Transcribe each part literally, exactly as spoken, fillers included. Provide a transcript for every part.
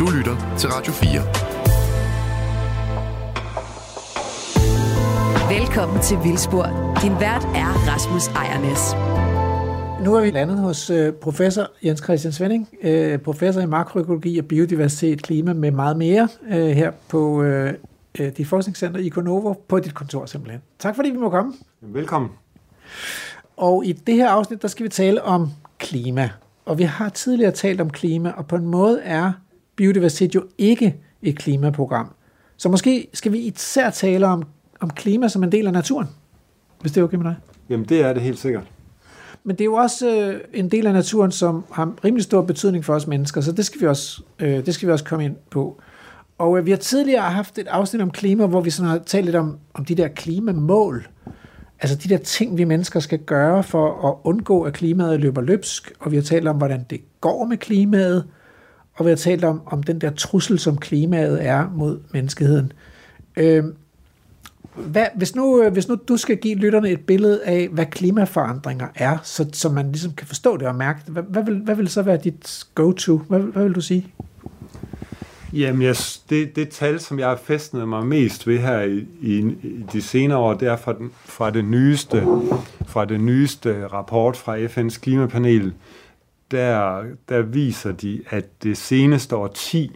Du lytter til Radio fire. Velkommen til Vildspor. Din vært er Rasmus Ejernes. Nu er vi landet hos øh, professor Jens Christian Svenning, øh, professor i makroøkologi og biodiversitet, klima med meget mere, øh, her på øh, dit forskningscenter i Konovo, på dit kontor simpelthen. Tak fordi vi må komme. Velkommen. Og i det her afsnit, der skal vi tale om klima. Og vi har tidligere talt om klima, og på en måde er biodiversitet jo ikke et klimaprogram. Så måske skal vi især tale om, om klima som en del af naturen, hvis det er okay med dig. Jamen det er det helt sikkert. Men det er jo også øh, en del af naturen, som har rimelig stor betydning for os mennesker, så det skal vi også, øh, det skal vi også komme ind på. Og øh, vi har tidligere haft et afsnit om klima, hvor vi sådan har talt lidt om, om de der klimamål. Altså de der ting, vi mennesker skal gøre for at undgå, at klimaet løber løbsk. Og vi har talt om, hvordan det går med klimaet. Og vi har talt om, om den der trussel, som klimaet er mod menneskeheden. Øh, Hvad, hvis, nu, hvis nu du skal give lytterne et billede af, hvad klimaforandringer er, så, så man ligesom kan forstå det og mærke det, hvad, hvad, vil, hvad vil så være dit go-to? Hvad, hvad vil du sige? Jamen, yes, det, det tal, som jeg har fæstnet mig mest ved her i, i, i de senere år, det er fra, den, fra, det nyeste, fra det nyeste rapport fra F N's klimapanel. Der, der viser de, at det seneste årti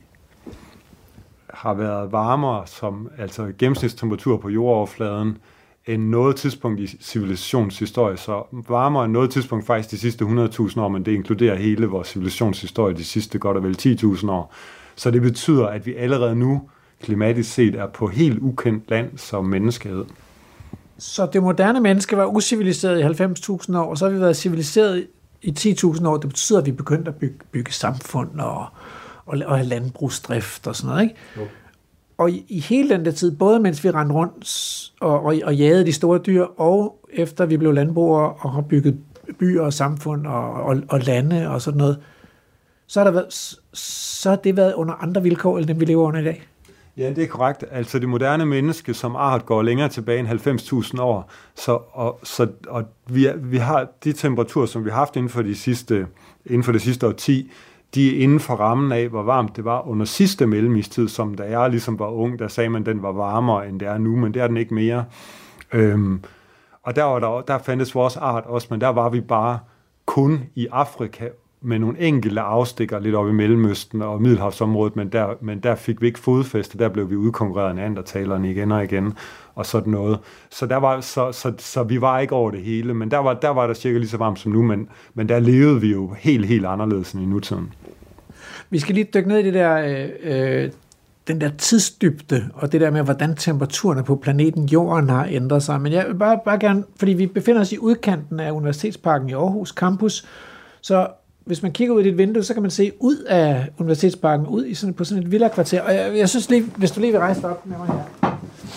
har været varmere, som altså gennemsnitstemperatur på jordoverfladen, end noget tidspunkt i civilisationshistorie. Så varmere end noget tidspunkt faktisk de sidste hundrede tusind år, men det inkluderer hele vores civilisationshistorie de sidste godt og vel ti tusind år. Så det betyder, at vi allerede nu klimatisk set er på helt ukendt land som menneskehed. Så det moderne menneske var uciviliseret i halvfems tusind år, og så har vi været civiliseret i ti tusind år. Det betyder, at vi begyndte at bygge, bygge samfund og og, og landbrugsdrift og sådan noget, ikke? Jo. Og i, i hele den der tid, både mens vi rendte rundt og, og, og jagede de store dyr, og efter vi blev landbrugere og har bygget byer og samfund og, og, og lande og sådan noget, så har, der været, så har det været under andre vilkår, end dem vi lever under i dag. Ja, det er korrekt. Altså det moderne menneske som art går længere tilbage end halvfems tusind år, så, og, så, og vi, vi har de temperaturer, som vi har haft inden for, de sidste, inden for det sidste årti, de er inden for rammen af, hvor varmt det var under sidste mellemistid, som da jeg ligesom var ung, der sagde man, at den var varmere, end det er nu, men det er den ikke mere. Øhm, og der, var der, der fandtes vores art også, men der var vi bare kun i Afrika med nogle enkelte afstikker lidt oppe i Mellemøsten og Middelhavsområdet, men der, men der fik vi ikke fodfæste, der blev vi udkonkurreret af neandertalerne igen og igen, og sådan noget. Så, der var, så, så, så vi var ikke over det hele, men der var der, var der cirka lige så varmt som nu, men, men der levede vi jo helt, helt anderledes end i nutiden. Vi skal lige dykke ned i det der, øh, den der tidsdybde, og det der med, hvordan temperaturerne på planeten Jorden har ændret sig. Men jeg vil bare, bare gerne, fordi vi befinder os i udkanten af Universitetsparken i Aarhus Campus, så hvis man kigger ud i dit vindue, så kan man se ud af Universitetsparken, ud i sådan, på sådan et villakvarter. Og jeg, jeg synes lige, hvis du lige vil rejse dig op med mig her.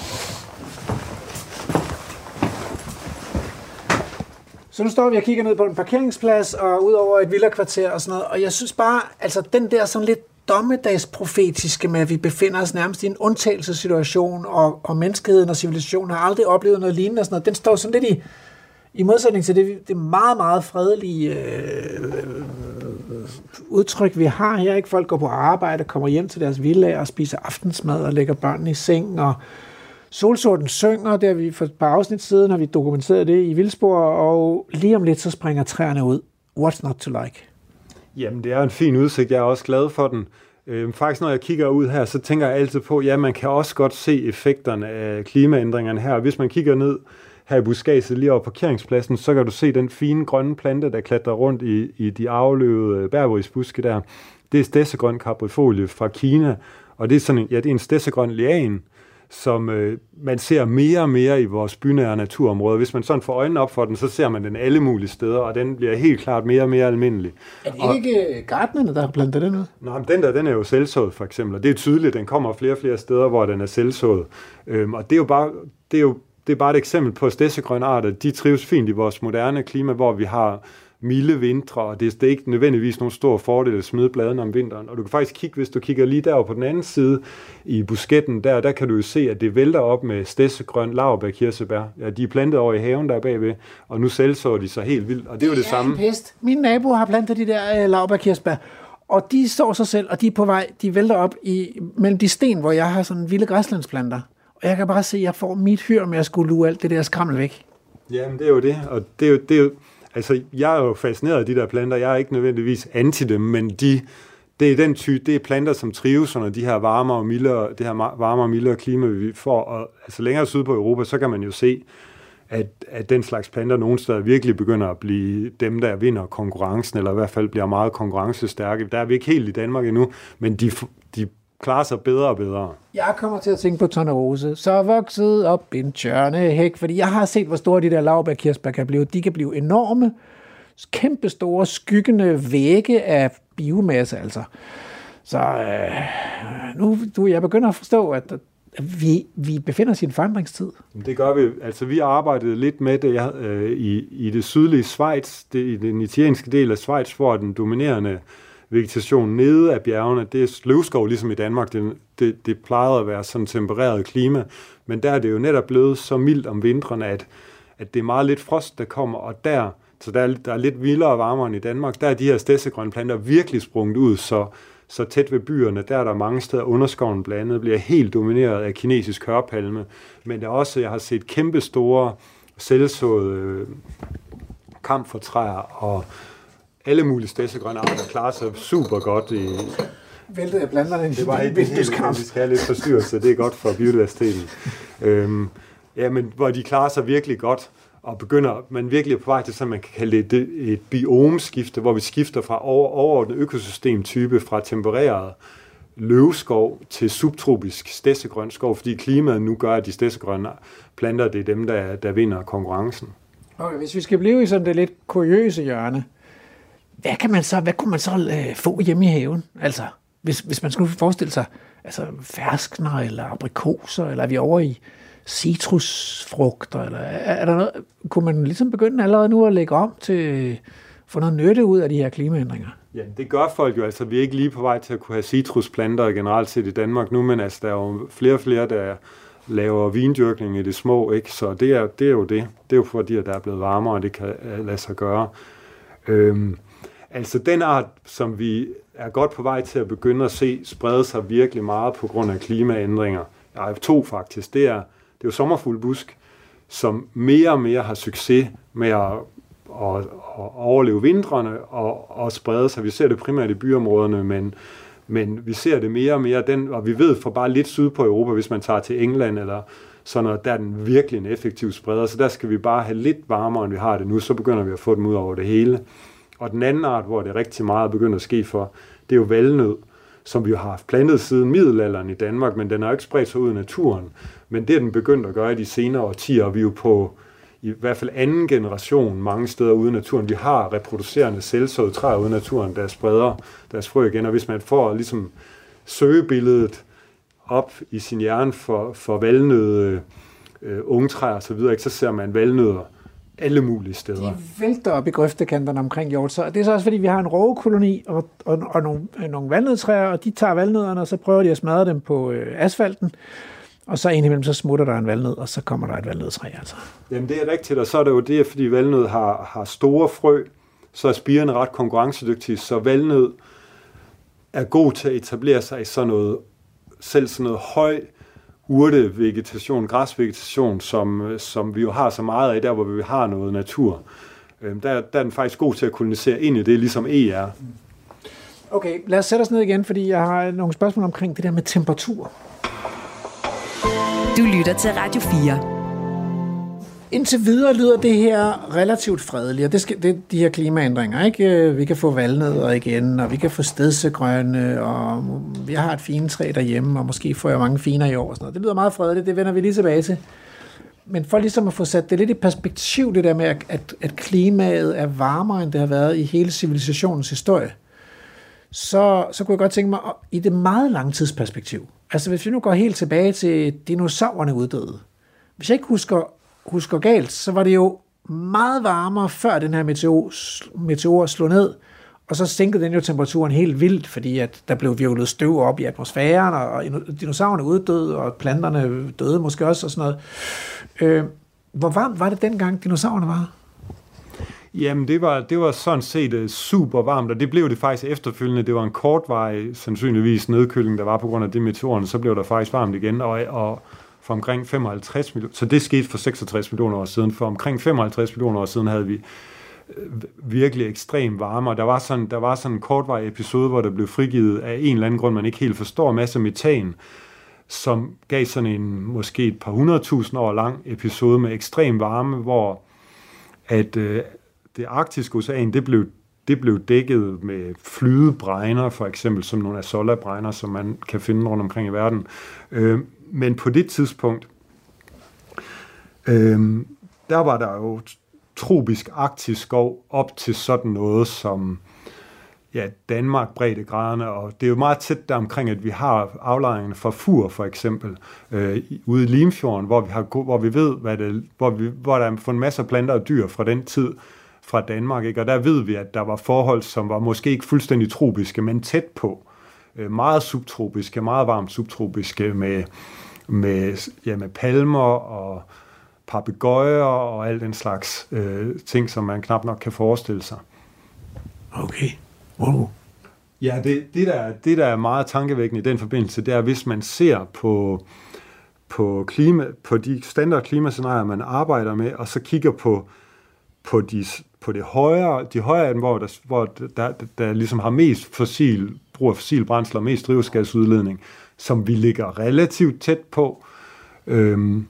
Så nu står vi og kigger ned på en parkeringsplads og ud over et villakvarter og sådan noget. Og jeg synes bare, altså den der sådan lidt dommedagsprofetiske med, at vi befinder os nærmest i en undtagelsessituation, og, og menneskeheden og civilisationen har aldrig oplevet noget lignende og sådan noget. Den står sådan lidt i, i modsætning til det, det meget, meget fredelige øh, udtryk, vi har her. Ikke? Folk går på arbejde, kommer hjem til deres villaer og spiser aftensmad og lægger børnene i seng, og solsorten synger, der vi for et par afsnit siden har vi dokumenteret det i Vildspor, og lige om lidt så springer træerne ud. What's not to like? Jamen, det er en fin udsigt. Jeg er også glad for den. Øh, faktisk, når jeg kigger ud her, så tænker jeg altid på, ja, man kan også godt se effekterne af klimaændringerne her. Hvis man kigger ned her i buskadset lige over parkeringspladsen, så kan du se den fine grønne plante, der klatrer rundt i, i de afløvede bærberisbuske der. Det er stedsegrøn caprifolie fra Kina, og det er sådan en, ja, det er en stedsegrøn lian, som øh, man ser mere og mere i vores bynære naturområder. Hvis man sådan får øjnene op for den, så ser man den alle mulige steder, og den bliver helt klart mere og mere almindelig. Er det og, ikke gartnerne, der har plantet den ud? Nej, den der, den er jo selvsået for eksempel, og det er tydeligt, den kommer flere og flere steder, hvor den er selvsået. Øhm, og det er jo bare, det er jo, det er bare et eksempel på stedsegrønne arter. De trives fint i vores moderne klima, hvor vi har milde vintre, og det er ikke nødvendigvis nogen stor fordel at smide bladene om vinteren. Og du kan faktisk kigge, hvis du kigger lige derover på den anden side i busketten, der, der kan du jo se, at det vælter op med stedsegrøn laurbærkirsebær. Ja, de er plantet over i haven der bagved, og nu selvsår de sig helt vildt, og det er jo det, det samme. Pest. Mine naboer har plantet de der uh, laurbærkirsebær, Og de står sig selv, og de er på vej, de vælter op i, mellem de sten, hvor jeg har sådan vilde græslandsplanter. Og jeg kan bare se, at jeg får mit hyr med at skulle lure alt det der skrammel væk. Jamen, det er jo det, og det er jo, det er jo, altså, jeg er jo fascineret af de der planter. Jeg er ikke nødvendigvis anti dem, men de, det er den type, det er planter, som trives under de her varmere og mildere, det her varmere og mildere klima, vi får. Og altså længere syd på Europa, så kan man jo se, at, at den slags planter nogle steder virkelig begynder at blive dem, der vinder konkurrencen, eller i hvert fald bliver meget konkurrencestærke. Der er vi ikke helt i Danmark endnu, men de, de klarer sig bedre og bedre. Jeg kommer til at tænke på tornerose. Så vokset op en tjørnehæk, fordi jeg har set, hvor store de der laurbærkirsebær kan blive. De kan blive enorme, kæmpe store, skyggende vægge af biomasse, altså. Så øh, nu du, jeg begynder at forstå, at vi, vi befinder os i en forandringstid. Det gør vi. Altså, vi arbejdede lidt med det jeg, øh, i, i det sydlige Schweiz, det, i den italienske del af Schweiz, hvor den dominerende vegetation nede af bjergene, det er løvskov, ligesom i Danmark. Det, det, det plejede at være sådan tempereret klima, men der er det jo netop blevet så mildt om vinteren, at, at det er meget lidt frost, der kommer, og der, så der er, der er lidt vildere og varmere end i Danmark, der er de her stedsegrønne planter virkelig sprunget ud, så, så tæt ved byerne, der er der mange steder underskoven blandet, bliver helt domineret af kinesisk hørpalme, men der er også, jeg har set kæmpe store selvsåede kamfertræer og alle mulige stedsegrønne arter klarer sig super godt i... Væltede jeg planterne i det var helt vildt, vi skal have lidt forstyrrelse, det er godt for biodiversiteten. øhm, ja, men hvor de klarer sig virkelig godt, og begynder man virkelig på vej til, så man kan kalde det et, et biomskifte, hvor vi skifter fra over, overordnet økosystemtype fra tempereret løvskov til subtropisk stedsegrøn skov, fordi klimaet nu gør, at de stedsegrønne planter, det er dem, der, der vinder konkurrencen. Okay, hvis vi skal blive i sådan det lidt kuriøse hjørne, hvad kan man så, hvad kunne man så øh, få hjemme i haven? Altså, hvis, hvis man skulle forestille sig, altså ferskner eller aprikoser, eller er vi over i citrusfrugter, eller er, er der noget, kunne man ligesom begynde allerede nu at lægge om til få noget nytte ud af de her klimaændringer? Ja, det gør folk jo. Altså, vi er ikke lige på vej til at kunne have citrusplanter generelt set i Danmark nu, men altså, der er jo flere og flere, der laver vindyrkning i det små, ikke? Så det er, det er jo det. Det er jo fordi, at der er blevet varmere, og det kan lade sig gøre. Øhm, altså, den art, som vi er godt på vej til at begynde at se, sprede sig virkelig meget på grund af klimaændringer. Der er to faktisk. Det er, det er jo sommerfuglbusk, som mere og mere har succes med at og, og overleve vintrene og, og sprede sig. Vi ser det primært i byområderne, men, men vi ser det mere og mere, den, og vi ved for bare lidt syd på Europa, hvis man tager til England eller sådan noget, der er den virkelig en effektiv spreder, så der skal vi bare have lidt varmere, end vi har det nu, så begynder vi at få dem ud over det hele. Og den anden art, hvor det rigtig meget begynder at ske for, det er jo valnød, som vi jo har haft plantet siden middelalderen i Danmark, men den har ikke spredt sig ud i naturen. Men det er den begyndt at gøre i de senere årtier, og vi er jo på i hvert fald anden generation mange steder ude i naturen. Vi har reproducerende selvsåede træer ude i naturen, der spreder deres frø igen, og hvis man får ligesom søgebilledet op i sin hjerne for, for valnøde, øh, unge træer og så videre, ikke, så ser man valnødder alle mulige steder. De vælter op i grøftekanterne omkring Hjort. Så det er så også, fordi vi har en rågekoloni og, og, og nogle, nogle valnødtræer, og de tager valnødderne, og så prøver de at smadre dem på øh, asfalten. Og så indimellem, så smutter der en valnød, og så kommer der et valnødtræ, altså. Jamen, det er rigtigt, og så er det jo det, fordi valnød har, har store frø, så er spirene ret konkurrencedygtige, så valnød er god til at etablere sig i sådan noget, selv sådan noget høj urtevegetation, græsvegetation, som, som vi jo har så meget af, der hvor vi har noget natur. Der, der er den faktisk god til at kolonisere ind i det, ligesom E er. Okay, lad os sætte os ned igen, fordi jeg har nogle spørgsmål omkring det der med temperatur. Du lytter til Radio fire. Indtil videre lyder det her relativt fredeligt, og det skal det, de her klimaændringer, ikke? Vi kan få valnødder igen, og vi kan få stedsegrønne, og vi har et fint træ derhjemme, og måske får jeg mange finer i år og sådan noget. Det lyder meget fredeligt, det vender vi lige tilbage til. Men for ligesom at få sat det lidt i perspektiv, det der med, at, at klimaet er varmere, end det har været i hele civilisationens historie, så, så kunne jeg godt tænke mig, i det meget lange tidsperspektiv, altså hvis vi nu går helt tilbage til dinosaurerne uddøde, hvis jeg ikke husker, husker galt, så var det jo meget varmere, før den her meteor, meteor slog ned, og så sænkede den jo temperaturen helt vildt, fordi at der blev hvirvlet støv op i atmosfæren, og, og dinosaurerne uddøde, og planterne døde måske også, og sådan noget. Øh, hvor varmt var det dengang, dinosaurerne var? Jamen, det var, det var sådan set uh, super varmt, og det blev det faktisk efterfølgende. Det var en kortvarig, sandsynligvis nedkøling, der var på grund af det meteoren, så blev der faktisk varmt igen, og, og for omkring femoghalvtreds millioner, så det skete for seksogtres millioner år siden. For omkring femoghalvtreds millioner år siden havde vi virkelig ekstrem varme, og der var sådan, der var sådan en kortvarig episode, hvor der blev frigivet af en eller anden grund, man ikke helt forstår, masse metan, som gav sådan en måske et par hundredtusind år lang episode med ekstrem varme, hvor at øh, det arktiske ocean, det blev, det blev dækket med flydebregner, for eksempel som nogle Azolla-bregner, som man kan finde rundt omkring i verden. Øh, men på det tidspunkt, øh, der var der jo tropisk arktisk skov op til sådan noget som ja, Danmark breddegrader, og det er jo meget tæt der omkring, at vi har aflejringerne fra Fur for eksempel, øh, ude i Limfjorden, hvor vi, har, hvor vi ved, hvad det, hvor, vi, hvor der er fundet masser af planter og dyr fra den tid fra Danmark, ikke? Og der ved vi, at der var forhold, som var måske ikke fuldstændig tropiske, men tæt på. Øh, meget subtropiske, meget varmt subtropiske, med, med, ja, med palmer og papegøjer og al den slags øh, ting, som man knap nok kan forestille sig. Okay. Wow. Ja, det, det, der, det, der er meget tankevækkende i den forbindelse, det er, hvis man ser på, på, klima, på de standard klimascenarier, man arbejder med, og så kigger på, på, de, på det højere, de højere hvor, der, hvor der, der, der ligesom har mest fossil, brug af fossil brændsler, mest drivhusgasudledning, som vi ligger relativt tæt på. Øhm,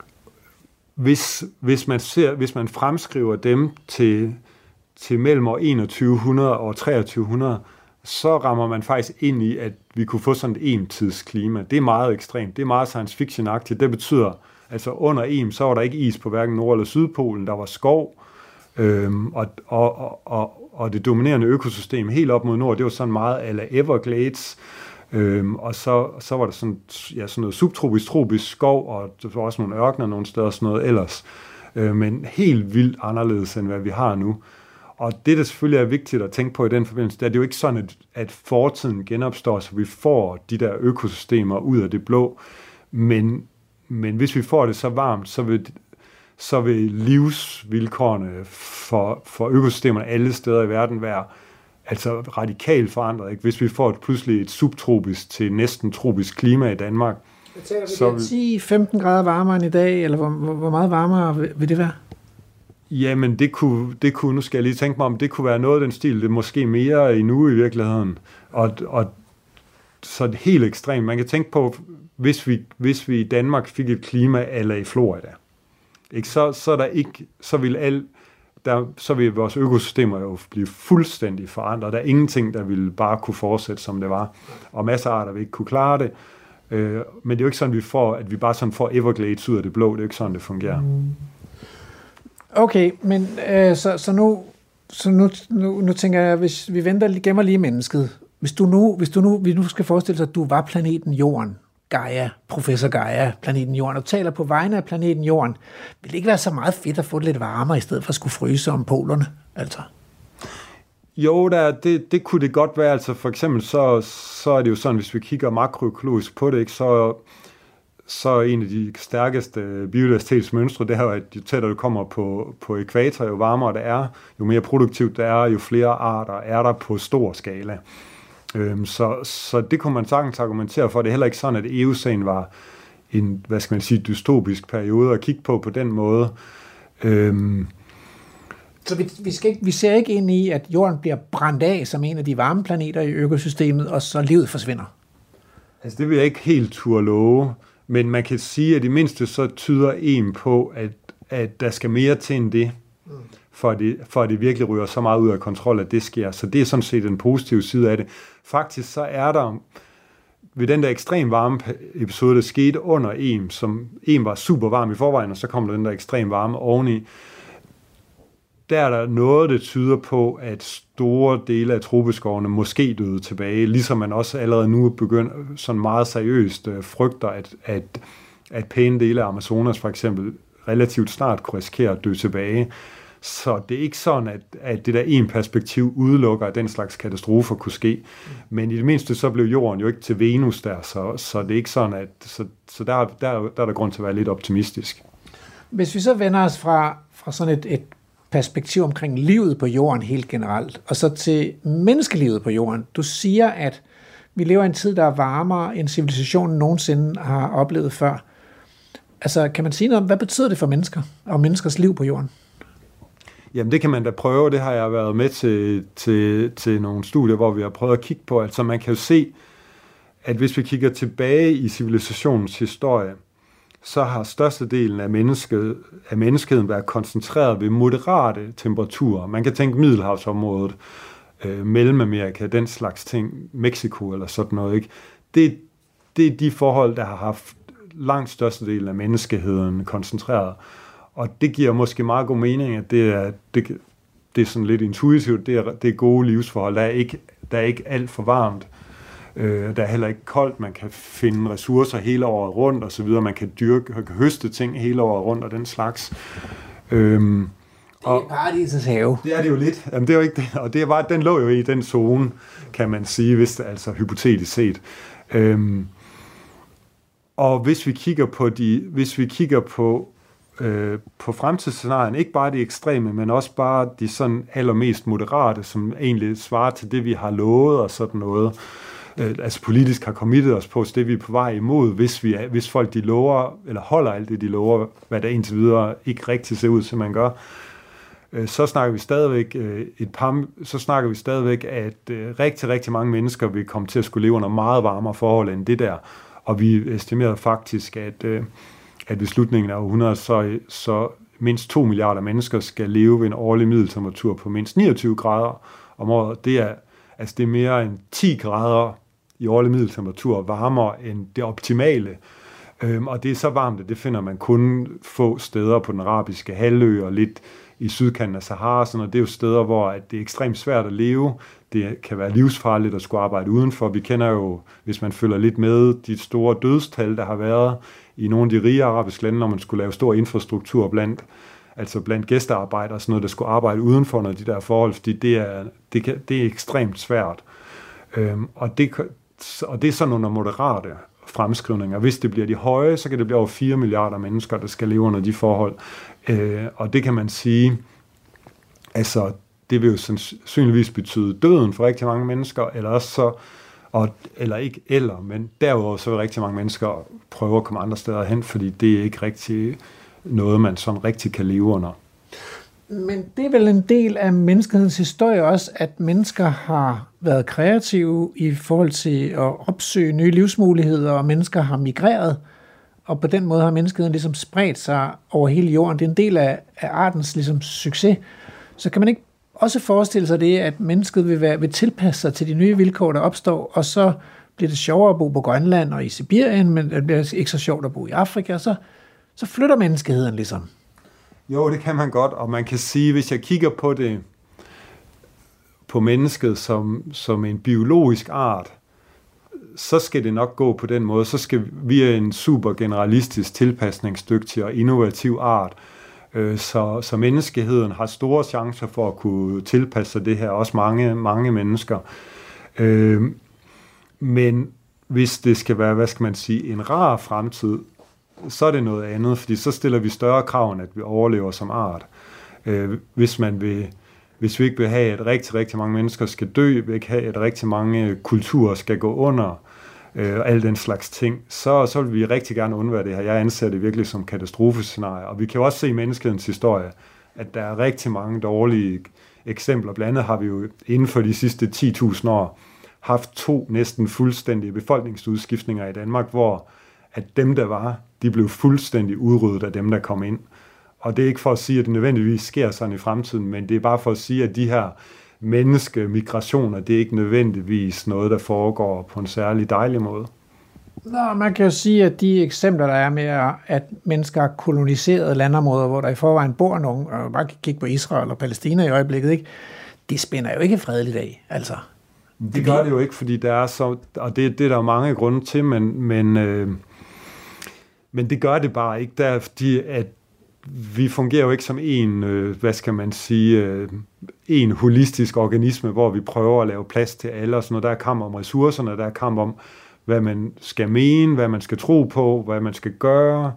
hvis, hvis, man ser, hvis man fremskriver dem til til mellem år enogtyve hundrede og treogtyve hundrede, så rammer man faktisk ind i, at vi kunne få sådan et en-tidsklima. Det er meget ekstremt. Det er meget science fiction-agtigt. Det betyder, altså under E M, så var der ikke is på hverken Nord- eller Sydpolen. Der var skov, øhm, og, og, og, og det dominerende økosystem helt op mod nord, det var sådan meget a la Everglades. Øhm, og så, så var der sådan, ja, sådan noget subtropisk, tropisk skov, og der var også nogle ørkener nogle steder og sådan noget ellers. Øh, men helt vildt anderledes, end hvad vi har nu. Og det, der selvfølgelig er vigtigt at tænke på i den forbindelse, det er, det er jo ikke sådan, at, at fortiden genopstår, så vi får de der økosystemer ud af det blå. Men, men hvis vi får det så varmt, så vil, så vil livsvilkårene for, for økosystemerne alle steder i verden være altså radikalt forandret. Ikke? Hvis vi får et, pludselig et subtropisk til næsten tropisk klima i Danmark. Så vil ti til femten grader varmere end i dag, eller hvor, hvor meget varmere vil, vil det være? Jamen, det kunne, det kunne, nu skal jeg lige tænke mig om, det kunne være noget af den stil, det er måske mere endnu i virkeligheden. Og, og så det helt ekstremt. Man kan tænke på, hvis vi, hvis vi i Danmark fik et klima eller i Florida, ikke? Så, så, der ikke, så vil al, der, så vil vores økosystemer jo blive fuldstændig forandret. Der er ingenting, der vil bare kunne fortsætte, som det var. Og masser af arter vil ikke kunne klare det. Øh, men det er jo ikke sådan, vi får, at vi bare sådan får Everglades ud af det blå. Det er jo ikke sådan, det fungerer. Mm. Okay, men øh, så, så, nu, så nu, nu, nu tænker jeg, hvis vi venter, gemmer lige mennesket. Hvis du nu, hvis du nu, vi nu skal forestille sig, at du var planeten Jorden, Gaia, professor Gaia, planeten Jorden, og taler på vegne af planeten Jorden, vil det ikke være så meget fedt at få det lidt varmere, i stedet for at skulle fryse om polerne, altså? Jo, der, det, det kunne det godt være. Altså for eksempel, så, så er det jo sådan, hvis vi kigger makroøkologisk på det, ikke, så så en af de stærkeste biodiversitetsmønstre, det er jo, at jo tættere du kommer på, på ekvator, jo varmere det er, jo mere produktivt det er, jo flere arter er der på stor skala. Øhm, så, så det kunne man sagtens argumentere for. Det er heller ikke sådan, at Eocæn var en, hvad skal man sige, dystopisk periode at kigge på på den måde. Øhm, Så vi, vi, skal ikke, vi ser ikke ind i, at jorden bliver brændt af som en af de varme planeter i økosystemet, og så livet forsvinder? Altså det vil jeg ikke helt turde love. Men man kan sige, at i mindste så tyder en på, at, at der skal mere til end det, for at det, for at det virkelig ryger så meget ud af kontrol, at det sker. Så det er sådan set den positive side af det. Faktisk så er der, ved den der ekstrem varme episode, der skete under E M, som E M var super varm i forvejen, og så kom der den der ekstrem varme oveni, der er der noget, der tyder på, at store dele af tropeskovene måske døde tilbage, ligesom man også allerede nu begynder sådan meget seriøst øh, frygter, at, at, at pæne dele af Amazonas for eksempel relativt snart kunne risikere at dø tilbage. Så det er ikke sådan, at, at det der en perspektiv udelukker, at den slags katastrofer kunne ske. Men i det mindste så blev jorden jo ikke til Venus der, så, så det er ikke sådan, at så, så der, der, der er der grund til at være lidt optimistisk. Hvis vi så vender os fra, fra sådan et, et perspektiv omkring livet på jorden helt generelt, og så til menneskelivet på jorden. Du siger, at vi lever i en tid, der er varmere, end civilisationen nogensinde har oplevet før. Altså, kan man sige noget om, hvad betyder det for mennesker og menneskers liv på jorden? Jamen, det kan man da prøve. Det har jeg været med til, til, til nogle studier, hvor vi har prøvet at kigge på. Altså, man kan jo se, at hvis vi kigger tilbage i civilisationens historie, så har størstedelen af, mennesket, af menneskeheden været koncentreret ved moderate temperaturer. Man kan tænke Middelhavsområdet, øh, Mellemamerika, den slags ting, Mexico eller sådan noget, ikke? Det, det er de forhold, der har haft langt størstedelen af menneskeheden koncentreret. Og det giver måske meget god mening, at det er, det, det er sådan lidt intuitivt, det er, det er gode livsforhold. Der er ikke, der er ikke alt for varmt. Øh, der er heller ikke koldt, man kan finde ressourcer hele året rundt og så videre, man kan dyrke, man kan høste ting hele året rundt og den slags. Øhm, det er paradisets have. Det er det jo lidt. Jamen, det er jo ikke det. Og det var, den lå jo i den zone, kan man sige, hvis det, altså hypotetisk set. Øhm, og hvis vi kigger på de, hvis vi kigger på øh, på fremtidsscenarien, ikke bare de ekstreme, men også bare de sådan allermest moderate, som egentlig svarer til det, vi har lovet og sådan noget. Altså politisk har committet os på, det vi er på vej imod, hvis, vi, hvis folk de lover, eller holder alt det, de lover, hvad der indtil videre ikke rigtig ser ud, som man gør, så snakker vi stadigvæk et par, så snakker vi stadigvæk, at rigtig, rigtig mange mennesker vil komme til at skulle leve under meget varmere forhold end det der, og vi estimerede faktisk, at, at ved slutningen af århundredet, så, så mindst to milliarder mennesker skal leve ved en årlig middeltemperatur på mindst niogtyve grader om året. Det er, altså det er mere end ti grader i årlig middeltemperatur varmere end det optimale. Øhm, og det er så varmt, at det finder man kun få steder på den arabiske halvø og lidt i sydkanten af Sahara. Sådan, og det er jo steder, hvor at det er ekstremt svært at leve. Det kan være livsfarligt at skulle arbejde udenfor. Vi kender jo, hvis man følger lidt med, de store dødstal, der har været i nogle af de rige arabiske lande, når man skulle lave stor infrastruktur blandt, altså blandt gæstearbejdere og sådan noget, der skulle arbejde udenfor når de der forhold, fordi det er, det kan, det er ekstremt svært. Øhm, og, det, og det er sådan under moderate fremskrivninger. Hvis det bliver de høje, så kan det blive over fire milliarder mennesker, der skal leve under de forhold. Øh, og det kan man sige, altså det vil jo sandsynligvis betyde døden for rigtig mange mennesker, eller også så, og, eller ikke eller, men derudover så vil rigtig mange mennesker prøve at komme andre steder hen, fordi det er ikke rigtig noget, man sådan rigtig kan leve under. Men det er vel en del af menneskehedens historie også, at mennesker har været kreative i forhold til at opsøge nye livsmuligheder, og mennesker har migreret, og på den måde har menneskeheden ligesom spredt sig over hele jorden. Det er en del af, af artens ligesom succes. Så kan man ikke også forestille sig det, at mennesket vil, være, vil tilpasse sig til de nye vilkår, der opstår, og så bliver det sjovere at bo på Grønland og i Sibirien, men det bliver ikke så sjovt at bo i Afrika, og så, så flytter menneskeheden ligesom. Jo, det kan man godt, og man kan sige, hvis jeg kigger på det, på mennesket som, som en biologisk art, så skal det nok gå på den måde. Så skal vi er en super generalistisk, tilpasningsdygtig og innovativ art, så, så menneskeheden har store chancer for at kunne tilpasse sig det her, også mange, mange mennesker. Men hvis det skal være, hvad skal man sige, en rar fremtid, så er det noget andet, fordi så stiller vi større krav, end at vi overlever som art. Øh, hvis man vil, hvis vi ikke vil have, at rigtig, rigtig mange mennesker skal dø, vil ikke have, at rigtig mange kulturer skal gå under, øh, og alle den slags ting, så, så vil vi rigtig gerne undvære det her. Jeg anser det virkelig som katastrofescenarie, og vi kan også se i menneskehedens historie, at der er rigtig mange dårlige eksempler. Blandt andet har vi jo inden for de sidste ti tusind år haft to næsten fuldstændige befolkningsudskiftninger i Danmark, hvor at dem, der var, de blev fuldstændig udryddet af dem, der kom ind. Og det er ikke for at sige, at det nødvendigvis sker sådan i fremtiden, men det er bare for at sige, at de her menneskemigrationer, det er ikke nødvendigvis noget, der foregår på en særlig dejlig måde. Nå, man kan jo sige, at de eksempler, der er med, at mennesker har koloniseret landområder, hvor der i forvejen bor nogen, og bare kigge på Israel og Palæstina i øjeblikket, ikke? Det spænder jo ikke fredeligt af, altså. Det gør det jo ikke, fordi der er så, og det, det er der mange grunde til, men, men, øh, men det gør det bare ikke, der, fordi at vi fungerer jo ikke som en, øh, hvad skal man sige, øh, en holistisk organisme, hvor vi prøver at lave plads til alle, og sådan noget. Der er kamp om ressourcerne, der er kamp om, hvad man skal mene, hvad man skal tro på, hvad man skal gøre,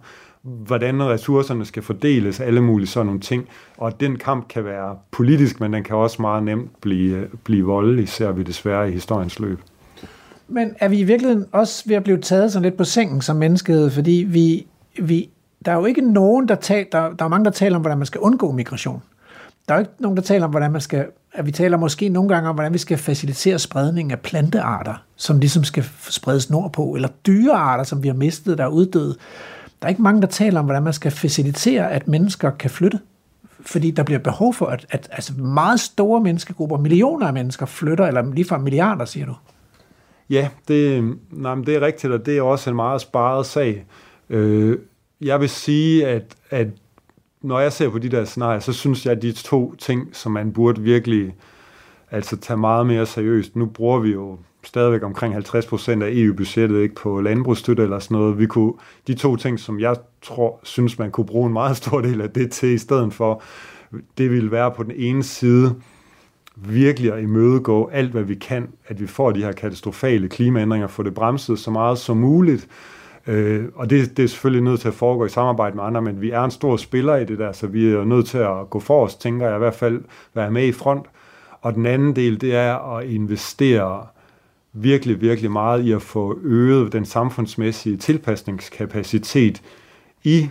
hvordan ressourcerne skal fordeles, alle mulige sådan nogle ting. Og den kamp kan være politisk, men den kan også meget nemt blive, blive voldelig, ser vi desværre i historiens løb. Men er vi i virkeligheden også ved at blive taget sådan lidt på sengen som menneskehed, fordi vi, vi, der er jo ikke nogen, der taler, der, der er mange, der taler om, hvordan man skal undgå migration. Der er jo ikke nogen, der taler om, hvordan man skal, at vi taler måske nogle gange om, hvordan vi skal facilitere spredning af plantearter, som ligesom skal spredes nordpå, eller dyrearter, som vi har mistet, der er uddøde. Der er ikke mange, der taler om, hvordan man skal facilitere, at mennesker kan flytte. Fordi der bliver behov for, at, at altså meget store menneskegrupper, millioner af mennesker flytter, eller ligefrem milliarder, siger du. Ja, det, nej, men det er rigtigt, og det er også en meget sparet sag. Øh, jeg vil sige, at, at når jeg ser på de der scenarier, så synes jeg, at de to ting, som man burde virkelig altså tage meget mere seriøst. Nu bruger vi jo stadigvæk omkring halvtreds procent af E U-budgettet ikke på landbrugsstøtte eller sådan noget. Vi kunne, de to ting, som jeg tror, synes, man kunne bruge en meget stor del af det til i stedet for, det ville være på den ene side virkelig at imødegå alt, hvad vi kan, at vi får de her katastrofale klimaændringer, få det bremset så meget som muligt. Øh, og det, det er selvfølgelig nødt til at foregå i samarbejde med andre, men vi er en stor spiller i det der, så vi er nødt til at gå for os, tænker jeg i hvert fald, være med i front. Og den anden del, det er at investere virkelig, virkelig meget i at få øget den samfundsmæssige tilpasningskapacitet i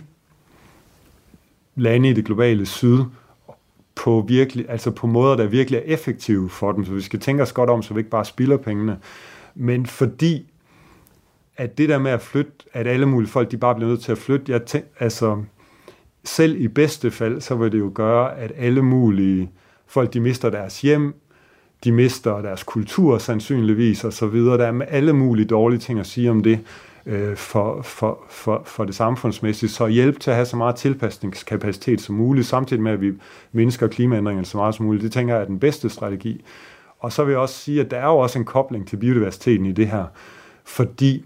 lande i det globale syd, på virkelig, altså på måder, der virkelig er effektive for dem. Så vi skal tænke os godt om, så vi ikke bare spilder pengene. Men fordi, at det der med at flytte, at alle mulige folk, de bare bliver nødt til at flytte, jeg tænker, altså, selv i bedste fald, så vil det jo gøre, at alle mulige folk, de mister deres hjem, de mister deres kultur sandsynligvis, og så videre. Der er med alle mulige dårlige ting at sige om det, øh, for, for, for, for det samfundsmæssige. Så hjælp til at have så meget tilpasningskapacitet som muligt, samtidig med, at vi mindsker klimaændringerne så meget som muligt. Det tænker jeg er den bedste strategi. Og så vil jeg også sige, at der er jo også en kobling til biodiversiteten i det her, fordi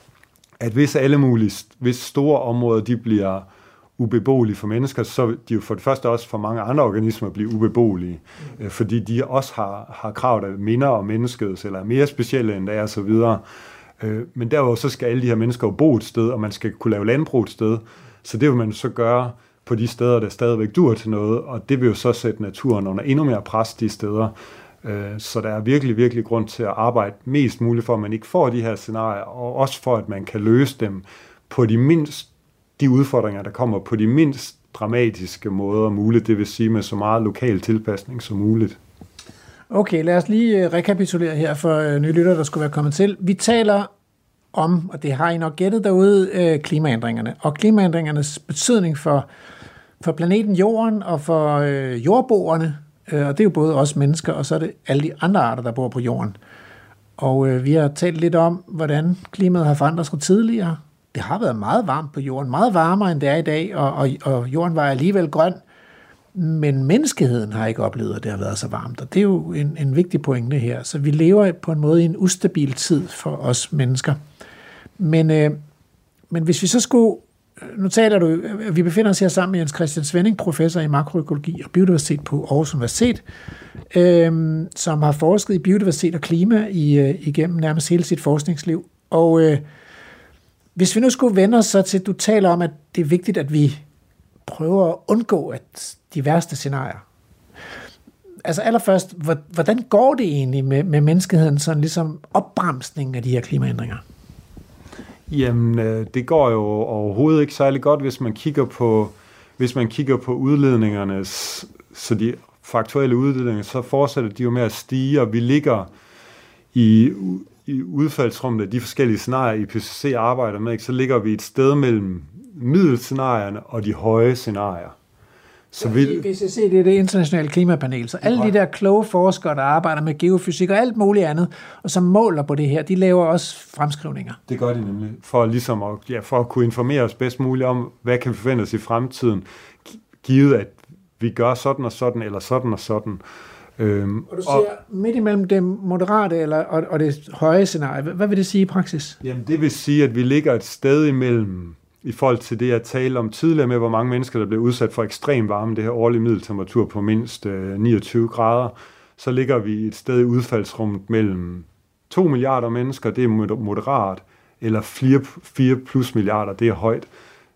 at hvis alle mulige, hvis store områder, de bliver ubeboelige for mennesker, så vil de jo for det første også for mange andre organismer blive ubeboelige, mm. fordi de også har, har krav, der minder om mennesket, eller er mere specielle end det er, og så videre. Men derudover så skal alle de her mennesker jo bo et sted, og man skal kunne lave landbrug et sted, så det vil man så gøre på de steder, der stadigvæk dur til noget, og det vil jo så sætte naturen under endnu mere pres de steder. Så der er virkelig, virkelig grund til at arbejde mest muligt for, at man ikke får de her scenarier, og også for, at man kan løse dem på de mindst, de udfordringer, der kommer på de mindst dramatiske måder muligt, det vil sige med så meget lokal tilpasning som muligt. Okay, lad os lige rekapitulere her for nye lytter, der skulle være kommet til. Vi taler om, og det har I nok gættet derude, klimaændringerne, og klimaændringernes betydning for, for planeten Jorden og for øh, jordboerne, og det er jo både os mennesker, og så er det alle de andre arter, der bor på jorden. Og øh, vi har talt lidt om, hvordan klimaet har forandret sig tidligere. Det har været meget varmt på jorden, meget varmere end det er i dag, og, og, og jorden var alligevel grøn, men menneskeheden har ikke oplevet, at det har været så varmt, og det er jo en, en vigtig pointe her. Så vi lever på en måde i en ustabil tid for os mennesker. Men, øh, men hvis vi så skulle, nu taler du, vi befinder os her sammen med Jens Christian Svenning, professor i makroøkologi og biodiversitet på Aarhus Universitet, øh, som har forsket i biodiversitet og klima i, øh, igennem nærmest hele sit forskningsliv. Og øh, hvis vi nu skulle vende os så til, at du taler om, at det er vigtigt, at vi prøver at undgå at de værste scenarier. Altså allerførst, hvordan går det egentlig med, med menneskeheden, sådan ligesom opbremsningen af de her klimaændringer? Jamen, det går jo overhovedet ikke særlig godt, hvis man kigger på, hvis man kigger på udledningerne, så de faktuelle udledninger, så fortsætter de jo med at stige, og vi ligger i, i udfaldsrummet af de forskellige scenarier, I P C C arbejder med, ikke? Så ligger vi et sted mellem middelscenarierne og de høje scenarier. Så ja, I P C C, det er det internationale klimapanel, så alle de der kloge forskere, der arbejder med geofysik og alt muligt andet, og som måler på det her, de laver også fremskrivninger. Det gør de nemlig, for, ligesom at, ja, for at kunne informere os bedst muligt om, hvad kan vi forvente os i fremtiden, givet at vi gør sådan og sådan, eller sådan og sådan. Øhm, og du siger, og, midt imellem det moderate eller, og, og det høje scenarie, hvad vil det sige i praksis? Jamen, det vil sige, at vi ligger et sted imellem, i forhold til det, jeg talte om tidligere med, hvor mange mennesker, der bliver udsat for ekstrem varme, det her årlige middeltemperatur på mindst øh, niogtyve grader, så ligger vi et sted i udfaldsrummet mellem to milliarder mennesker, det er moderat, eller fire plus milliarder, det er højt.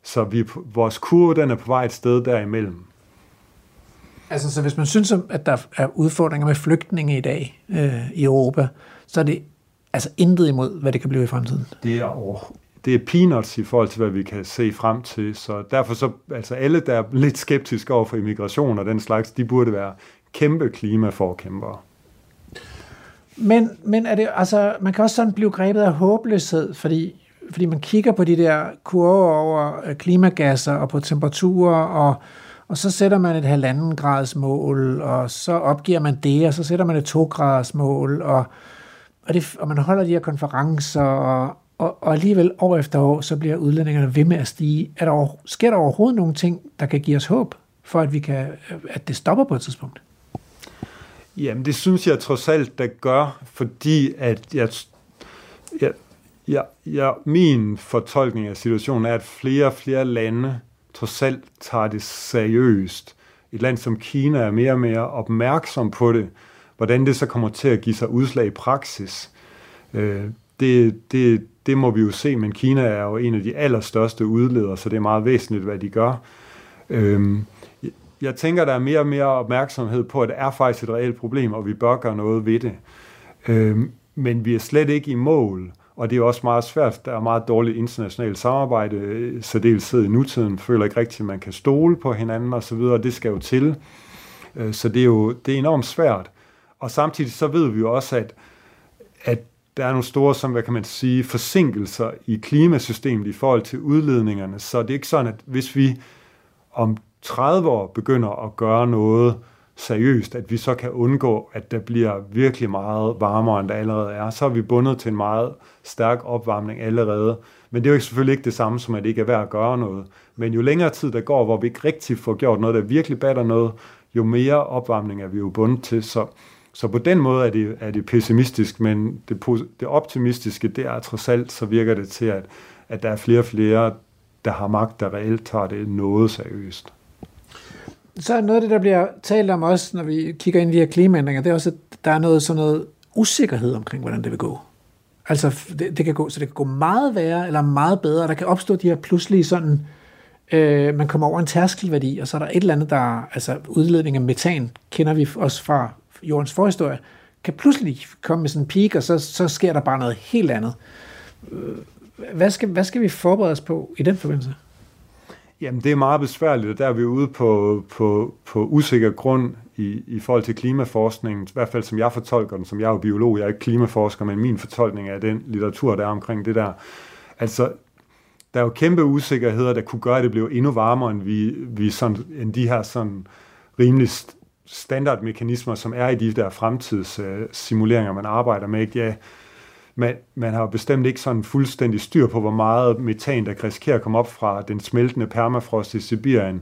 så vi, vores kurve, den er på vej et sted derimellem. Altså, så hvis man synes, at der er udfordringer med flygtninge i dag øh, i Europa, så er det altså intet imod, hvad det kan blive i fremtiden. Det er over, det er peanuts i forhold til, hvad vi kan se frem til. Så derfor så, altså alle, der er lidt skeptiske over for immigration og den slags, de burde være kæmpe klimaforkæmpere. Men, men er det, altså, man kan også sådan blive grebet af håbløshed, fordi, fordi man kigger på de der kurver over klimagasser og på temperaturer, og, og så sætter man et halvanden grads mål, og så opgiver man det, og så sætter man et to graders mål, og, og, det, og man holder de her konferencer, og, og, og alligevel år efter år, så bliver udlændingerne ved med at stige. Er der, sker der overhovedet nogle ting, der kan give os håb, for at, vi kan, at det stopper på et tidspunkt? Jamen, det synes jeg trods alt, der gør, fordi at jeg, jeg, jeg, jeg, min fortolkning af situationen er, at flere og flere lande trods alt tager det seriøst. Et land som Kina er mere og mere opmærksom på det, hvordan det så kommer til at give sig udslag i praksis. Det, det, det må vi jo se, men Kina er jo en af de allerstørste udledere, så det er meget væsentligt, hvad de gør. Jeg tænker, der er mere og mere opmærksomhed på, at det er faktisk et reelt problem, og vi bør gøre noget ved det. Øhm, men vi er slet ikke i mål, og det er også meget svært. Der er meget dårligt internationalt samarbejde, særdeleshed i nutiden. Føler ikke rigtigt, at man kan stole på hinanden og så videre, det skal jo til. Øh, så det er jo det er enormt svært. Og samtidig så ved vi jo også, at, at der er nogle store, som hvad kan man sige, forsinkelser i klimasystemet i forhold til udledningerne. Så det er ikke sådan, at hvis vi om tredive år begynder at gøre noget seriøst, at vi så kan undgå, at der bliver virkelig meget varmere, end der allerede er. Så er vi bundet til en meget stærk opvarmning allerede. Men det er jo selvfølgelig ikke det samme, som at det ikke er værd at gøre noget. Men jo længere tid der går, hvor vi ikke rigtig får gjort noget, der virkelig batter noget, jo mere opvarmning er vi jo bundet til. Så, så på den måde er det, er det pessimistisk, men det, det optimistiske, det er trods alt, så virker det til, at, at der er flere og flere, der har magt, der reelt tager det noget seriøst. Så er noget af det, der bliver talt om også, når vi kigger ind i de her klimaændringer, det er også, at der er noget, sådan noget usikkerhed omkring, hvordan det vil gå. Altså, det, det kan gå, så det kan gå meget værre, eller meget bedre. Der kan opstå de her pludselige sådan, øh, man kommer over en tærskelværdi, og så er der et eller andet, der, altså udledning af metan, kender vi også fra jordens forhistorie, kan pludselig komme med sådan en peak, og så, så sker der bare noget helt andet. Hvad skal, hvad skal vi forberede os på i den forbindelse? Jamen, det er meget besværligt, og der er vi ude på, på, på usikker grund i, i forhold til klimaforskningen, i hvert fald som jeg fortolker den, som jeg er jo biolog, jeg er ikke klimaforsker, men min fortolkning af den litteratur, der er omkring det der. Altså, der er jo kæmpe usikkerheder, der kunne gøre, at det blev endnu varmere, end, vi, vi sådan, end de her sådan rimelig standardmekanismer, som er i de der fremtidssimuleringer, man arbejder med. Ikke? Ja, Man, man har bestemt ikke sådan fuldstændig styr på, hvor meget metan, der kan risikere at komme op fra den smeltende permafrost i Sibirien.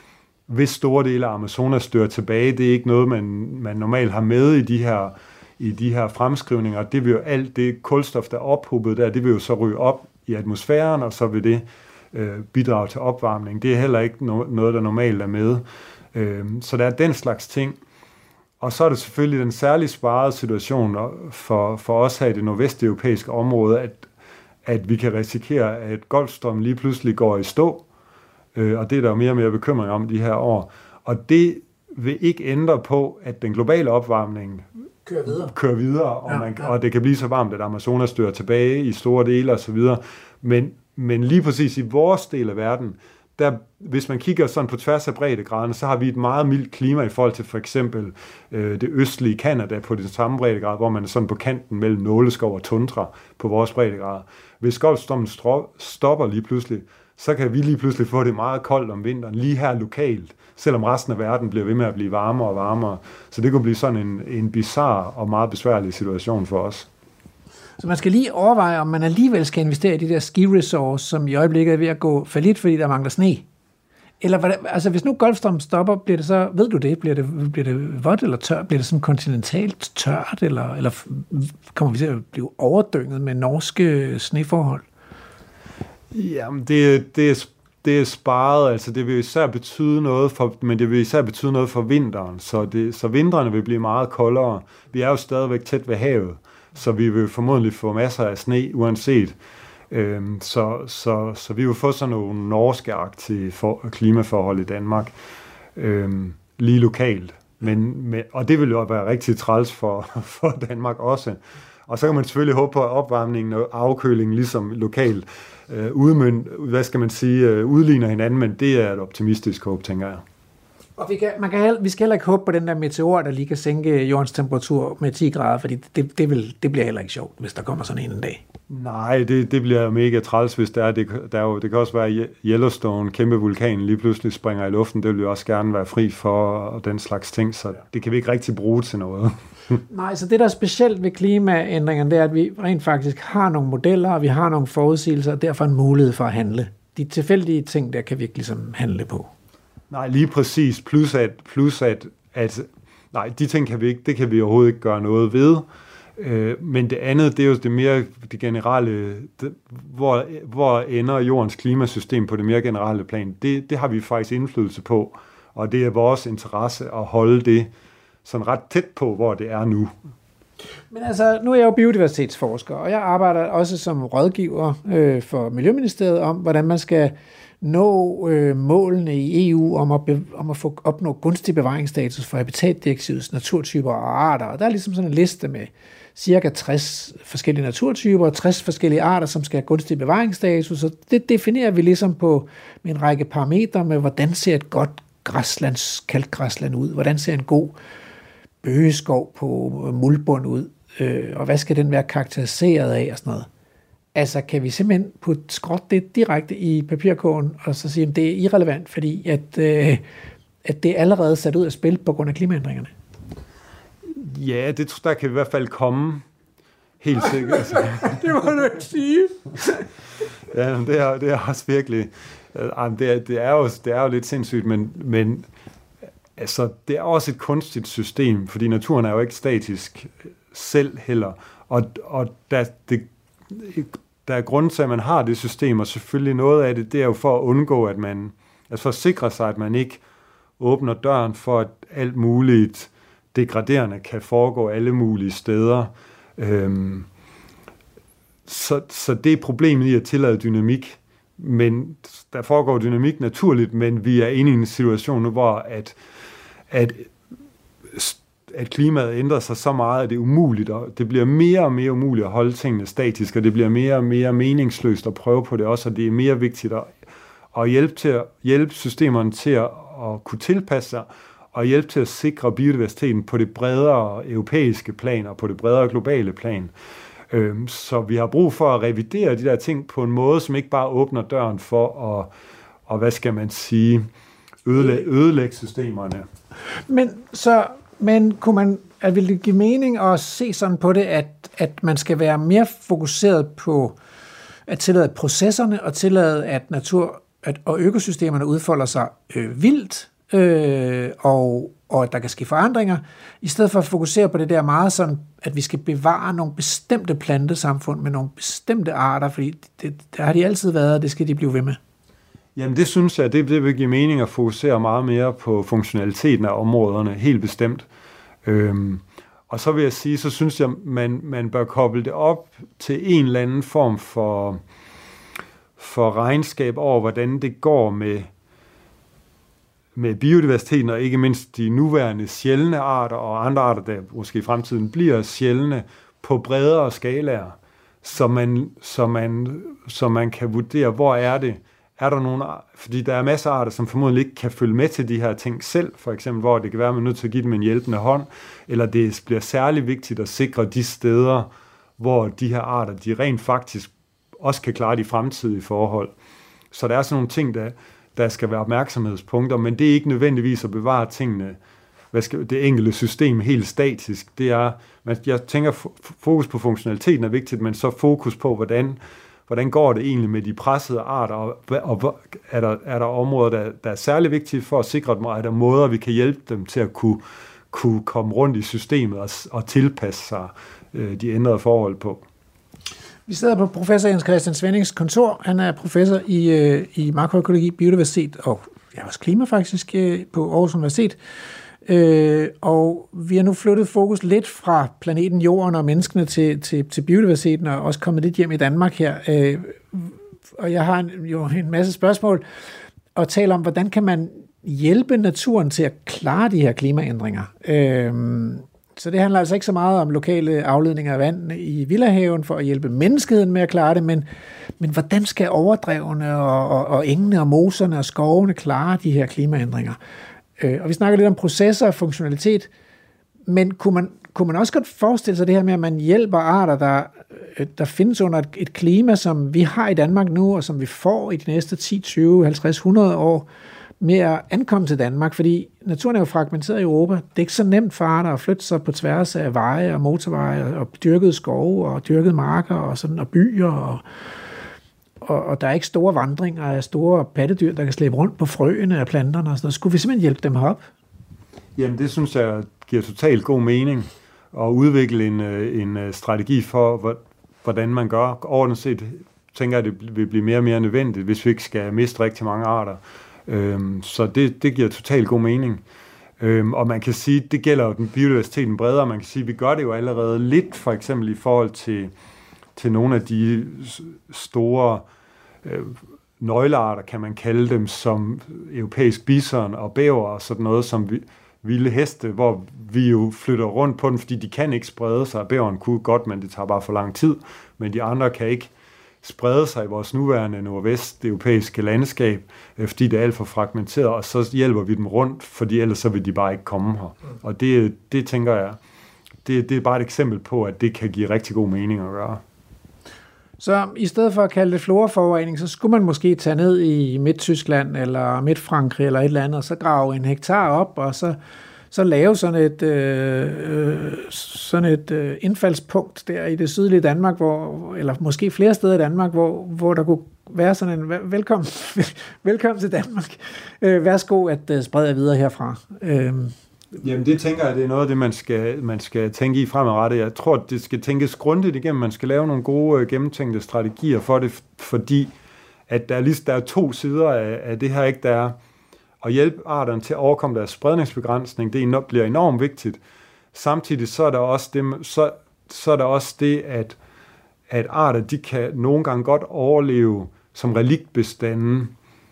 Hvis store dele af Amazonas dør tilbage, det er ikke noget, man, man normalt har med i de her, i de her fremskrivninger. Det vil jo alt det kulstof, der er ophobet der, det vil jo så ryge op i atmosfæren, og så vil det øh, bidrage til opvarmning. Det er heller ikke no- noget, der normalt er med. Øh, så der er den slags ting. Og så er det selvfølgelig den særlig sparede situation for, for os her i det nordvesteuropæiske område, at, at vi kan risikere, at Golfstrømmen lige pludselig går i stå, øh, og det er der jo mere og mere bekymring om de her år. Og det vil ikke ændre på, at den globale opvarmning kører videre, kører videre og, ja, man, ja. og det kan blive så varmt, at Amazonas dør tilbage i store dele osv. Men, men lige præcis i vores del af verden, der, hvis man kigger sådan på tværs af breddegraderne, så har vi et meget mildt klima i forhold til for eksempel øh, det østlige Canada på den samme breddegrad, hvor man er sådan på kanten mellem nåleskov og tundra på vores breddegrad. Hvis Golfstrømmen stopper lige pludselig, så kan vi lige pludselig få det meget koldt om vinteren, lige her lokalt, selvom resten af verden bliver ved med at blive varmere og varmere. Så det kunne blive sådan en, en bizarre og meget besværlig situation for os. Så man skal lige overveje, om man alligevel skal investere i de der ski resorts, som i øjeblikket er ved at gå fallit, fordi der mangler sne. Eller altså, hvis nu Golfstrømmen stopper, bliver det så, ved du det, bliver det, bliver det vådt eller tørt? Bliver det sådan kontinentalt tørt, eller, eller kommer vi til at blive overdynget med norske sneforhold? Jamen, det, det, er, det er sparet, altså det vil især betyde noget for, men det vil især betyde noget for vinteren, så, det, så vintrene vil blive meget koldere. Vi er jo stadigvæk tæt ved havet, så vi vil formodentlig få masser af sne uanset. Øhm, så, så, så vi vil få sådan nogle norske-agtige for, klimaforhold i Danmark, øhm, lige lokalt. Men, men, og det vil jo være rigtig træls for, for Danmark også. Og så kan man selvfølgelig håbe på, at opvarmningen og afkølingen ligesom lokalt øh, udmønt, hvad skal man sige, øh, udligner hinanden, men det er et optimistisk håb, tænker jeg. Og vi, kan, man kan, vi skal heller ikke håbe på den der meteor, der lige kan sænke jordens temperatur med ti grader, fordi det, det, vil, det bliver heller ikke sjovt, hvis der kommer sådan en en dag. Nej, det, det bliver mega træls, hvis det er. Det, der er jo, det kan også være, at Yellowstone, kæmpe vulkan, lige pludselig springer i luften. Det vil jo også gerne være fri for, og den slags ting, så det kan vi ikke rigtig bruge til noget. Nej, så det, der er specielt ved klimaændringerne, det er, at vi rent faktisk har nogle modeller, og vi har nogle forudsigelser, og derfor en mulighed for at handle. De tilfældige ting, der kan vi ikke ligesom handle på. Nej, lige præcis. Plus at, plus at, at nej, de ting kan vi ikke, det kan vi overhovedet ikke gøre noget ved. Øh, men det andet, det er jo det mere det generelle, det, hvor, hvor ender jordens klimasystem på det mere generelle plan. Det, det har vi faktisk indflydelse på, og det er vores interesse at holde det sådan ret tæt på, hvor det er nu. Men altså, nu er jeg jo biodiversitetsforsker, og jeg arbejder også som rådgiver øh, for Miljøministeriet om, hvordan man skal nå øh, målene i E U om at, be, om at få opnå gunstig bevaringsstatus for habitatdirektivets naturtyper og arter. Og der er ligesom sådan en liste med cirka tres forskellige naturtyper og tres forskellige arter, som skal have gunstig bevaringsstatus. Og det definerer vi ligesom på med en række parametre med, hvordan ser et godt græslands, kalkgræsland ud, hvordan ser en god bøgeskov på muldbund ud, øh, og hvad skal den være karakteriseret af og sådan noget. Altså kan vi simpelthen putte skråt det direkte i papirkurven, og så sige, at det er irrelevant, fordi at, øh, at det er allerede sat ud af spil på grund af klimaændringerne? Ja, det der kan i hvert fald komme helt sikkert. Altså. Det må du ikke sige. Ja, det er, det er også virkelig, det er, det er, jo, det er jo lidt sindssygt, men, men altså, det er også et kunstigt system, fordi naturen er jo ikke statisk selv heller, og, og der, det, der er grund til, at man har det system, og selvfølgelig noget af det, det er jo for at undgå, at man, altså for at sikre sig, at man ikke åbner døren for, at alt muligt degraderende kan foregå alle mulige steder. Øhm, så, så det er problemet i at tillade dynamik, men der foregår dynamik naturligt, men vi er inde i en situation nu, hvor at, at, at klimaet ændrer sig så meget, at det er umuligt, og det bliver mere og mere umuligt at holde tingene statisk, og det bliver mere og mere meningsløst at prøve på det også, og det er mere vigtigt at, at hjælpe, til at hjælpe systemerne til at, at kunne tilpasse sig, og hjælpe til at sikre biodiversiteten på det bredere europæiske plan, og på det bredere globale plan. Så vi har brug for at revidere de der ting på en måde, som ikke bare åbner døren for at, og hvad skal man sige, ødelægge, ødelægge systemerne. Men så, men kunne man, at ville det give mening at se sådan på det, at, at man skal være mere fokuseret på at tillade processerne og tillade, at natur at, og økosystemerne udfolder sig øh, vildt, øh, og og at der kan ske forandringer, i stedet for at fokusere på det der meget sådan, at vi skal bevare nogle bestemte plantesamfund med nogle bestemte arter, fordi det, der har de altid været, og det skal de blive ved med. Jamen det synes jeg, det, det vil give mening at fokusere meget mere på funktionaliteten af områderne, helt bestemt. Øhm, og så vil jeg sige, så synes jeg, man, man bør koble det op til en eller anden form for, for regnskab over, hvordan det går med med biodiversiteten, og ikke mindst de nuværende sjældne arter, og andre arter, der måske i fremtiden bliver sjældne, på bredere skalaer, så man, så man, så man kan vurdere, hvor er det, er der nogle, fordi der er masser af arter, som formodentlig ikke kan følge med til de her ting selv, for eksempel, hvor det kan være, at man er nødt til at give dem en hjælpende hånd, eller det bliver særlig vigtigt at sikre de steder, hvor de her arter, de rent faktisk også kan klare de fremtidige forhold. Så der er sådan nogle ting, der der skal være opmærksomhedspunkter, men det er ikke nødvendigvis at bevare tingene, hvad skal, det enkelte system helt statisk. Det er, jeg tænker, fokus på funktionaliteten er vigtigt, men så fokus på, hvordan, hvordan går det egentlig med de pressede arter, og, og er, der, er der områder, der, der er særlig vigtige for at sikre dem, og er der måder, vi kan hjælpe dem til at kunne, kunne komme rundt i systemet og, og tilpasse sig øh, de ændrede forhold på. Vi sidder på professor Jens Christian Svennings kontor. Han er professor i, øh, i makroøkologi, biodiversitet og ja, også klima faktisk øh, på Aarhus Universitet. Øh, og vi har nu flyttet fokus lidt fra planeten Jorden og menneskene til, til, til biodiversiteten, og også kommet lidt hjem i Danmark her. Øh, og jeg har en, jo en masse spørgsmål, og taler om, hvordan kan man hjælpe naturen til at klare de her klimaændringer. Øh, så det handler altså ikke så meget om lokale afledninger af vand i Villahaven for at hjælpe menneskeheden med at klare det, men, men hvordan skal overdrevene og, og, og engene og moserne og skovene klare de her klimaændringer? Og vi snakker lidt om processer og funktionalitet, men kunne man, kunne man også godt forestille sig det her med, at man hjælper arter, der, der findes under et, et klima, som vi har i Danmark nu, og som vi får i de næste ti, tyve, halvtreds, hundrede år, med at ankomme til Danmark, fordi naturen er jo fragmenteret i Europa. Det er ikke så nemt for arter at flytte sig på tværs af veje og motorveje og dyrkede skove og dyrkede marker og, sådan, og byer og Og, og der er ikke store vandringer af store pattedyr, der kan slæbe rundt på frøene af planterne og sådan noget. Skulle vi simpelthen hjælpe dem herop? Jamen, det synes jeg giver totalt god mening at udvikle en, en strategi for, hvordan man gør. Ordentligt set tænker jeg, at det vil blive mere og mere nødvendigt, hvis vi ikke skal miste rigtig mange arter. Så det, det giver totalt god mening. Og man kan sige, det gælder jo den biodiversiteten bredere. Man kan sige, at vi gør det jo allerede lidt, for eksempel i forhold til til nogle af de store øh, nøglearter, kan man kalde dem, som europæisk bison og bæver og sådan noget, som vi, vilde heste, hvor vi jo flytter rundt på dem, fordi de kan ikke sprede sig. Bæveren kunne godt, men det tager bare for lang tid. Men de andre kan ikke sprede sig i vores nuværende nordvest-europæiske landskab, fordi det er alt for fragmenteret, og så hjælper vi dem rundt, fordi ellers så vil de bare ikke komme her. Og det, det tænker jeg, det, det er bare et eksempel på, at det kan give rigtig god mening at gøre. Så i stedet for at kalde det floraforurening, så skulle man måske tage ned i Midt-Tyskland eller Midt-Frankrig eller et eller andet, og så grave en hektar op, og så, så lave sådan et, øh, sådan et øh, indfaldspunkt der i det sydlige Danmark, hvor, eller måske flere steder i Danmark, hvor, hvor der kunne være sådan en velkommen, velkommen til Danmark. Øh, værsgo at uh, sprede jer videre herfra. Øh. Jamen det tænker jeg, det er noget af det, man skal, man skal tænke i fremadrettet. Jeg tror, at det skal tænkes grundigt igennem. Man skal lave nogle gode, gennemtænkte strategier for det, fordi at der er, lige, der er to sider af, af det her, ikke? Der er at hjælpe arterne til at overkomme deres spredningsbegrænsning. Det bliver enormt vigtigt. Samtidig så er der også det, så, så er der også det at, at arter, de kan nogle gange godt overleve som reliktbestanden,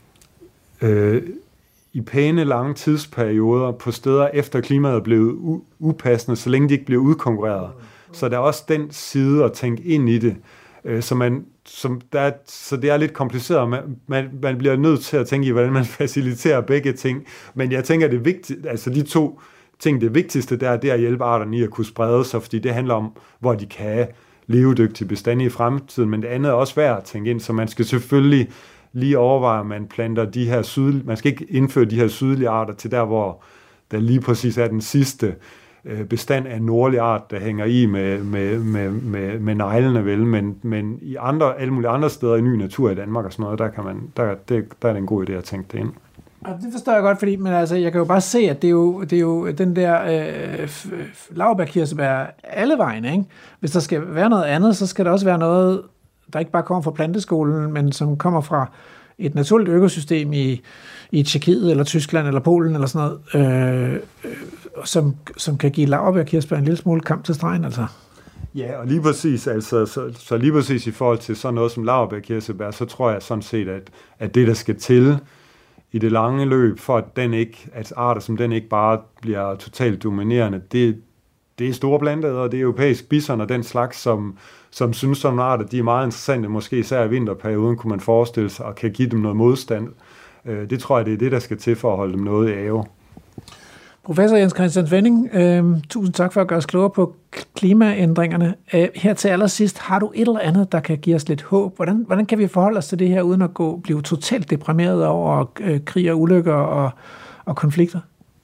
øh, i pæne lange tidsperioder på steder efter klimaet er blevet u- upassende, så længe de ikke bliver udkonkurreret. Så der er også den side at tænke ind i det. Øh, så, man, som der er, så det er lidt kompliceret. Man, man, man bliver nødt til at tænke i, hvordan man faciliterer begge ting. Men jeg tænker, det er vigtigt, altså de to ting, det vigtigste der, det er at hjælpe arterne i at kunne sprede sig, fordi det handler om, hvor de kan have levedygtige bestande i fremtiden. Men det andet er også værd at tænke ind, så man skal selvfølgelig lige overvejer, at man planter de her sydlige, man skal ikke indføre de her sydlige arter til der, hvor der lige præcis er den sidste øh, bestand af nordlig art, der hænger i med, med, med, med, med neglene, vel, men, men i andre, alle mulige andre steder i ny natur i Danmark og sådan noget, der, kan man, der, det, der er det en god idé at tænke det ind. Og det forstår jeg godt, fordi men altså, jeg kan jo bare se, at det er jo, det er jo den der øh, laurbærkirsebær alle vegne, ikke? Hvis der skal være noget andet, så skal der også være noget, der ikke bare kommer fra planteskolen, men som kommer fra et naturligt økosystem i, i Tjekkiet, eller Tyskland, eller Polen, eller sådan noget, øh, øh, som, som kan give laurbærkirsebær en lille smule kamp til stregen, altså. Ja, og lige præcis, altså, så, så lige præcis i forhold til sådan noget som laurbærkirsebær, så tror jeg sådan set, at, at det, der skal til i det lange løb, for at den ikke, at arter som den ikke bare bliver totalt dominerende, det, det er store planteædere, og det er europæisk bison og den slags, som, som synes som arter, de er meget interessante, måske især i vinterperioden, kunne man forestille sig, og kan give dem noget modstand. Det tror jeg, det er det, der skal til for at holde dem noget i ave. Professor Jens Christian Svenning, øh, tusind tak for at gøre os klogere på klimaændringerne. Øh, her til allersidst, har du et eller andet, der kan give os lidt håb? Hvordan, hvordan kan vi forholde os til det her, uden at gå, blive totalt deprimeret over øh, krig og ulykker og, og konflikter?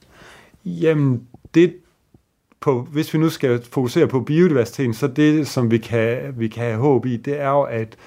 Jamen, det på, hvis vi nu skal fokusere på biodiversiteten, så det, som vi kan, vi kan have håb i, det er jo, at,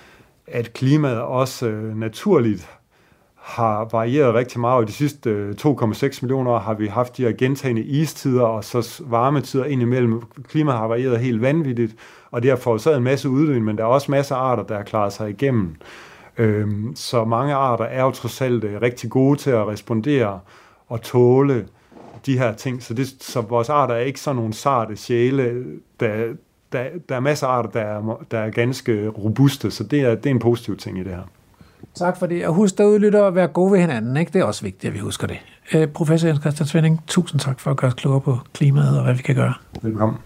at klimaet også øh, naturligt har varieret rigtig meget. Og de sidste to komma seks millioner år har vi haft de her gentagne istider og så varmetider indimellem. Klimaet har varieret helt vanvittigt, og det har forårsaget en masse uddøen, men der er også masser af arter, der har klaret sig igennem. Øhm, så mange arter er jo trods alt rigtig gode til at respondere og tåle de her ting. Så, det, så vores arter er ikke sådan nogle sarte sjæle, der, der, der er masser af arter, der er, der er ganske robuste, så det er, det er en positiv ting i det her. Tak for det, og husk derude, lytter, at være gode ved hinanden, ikke? Det er også vigtigt, at vi husker det. Øh, professor Jens Christian Svenning, tusind tak for at gøre os klogere på klimaet og hvad vi kan gøre. Velkommen.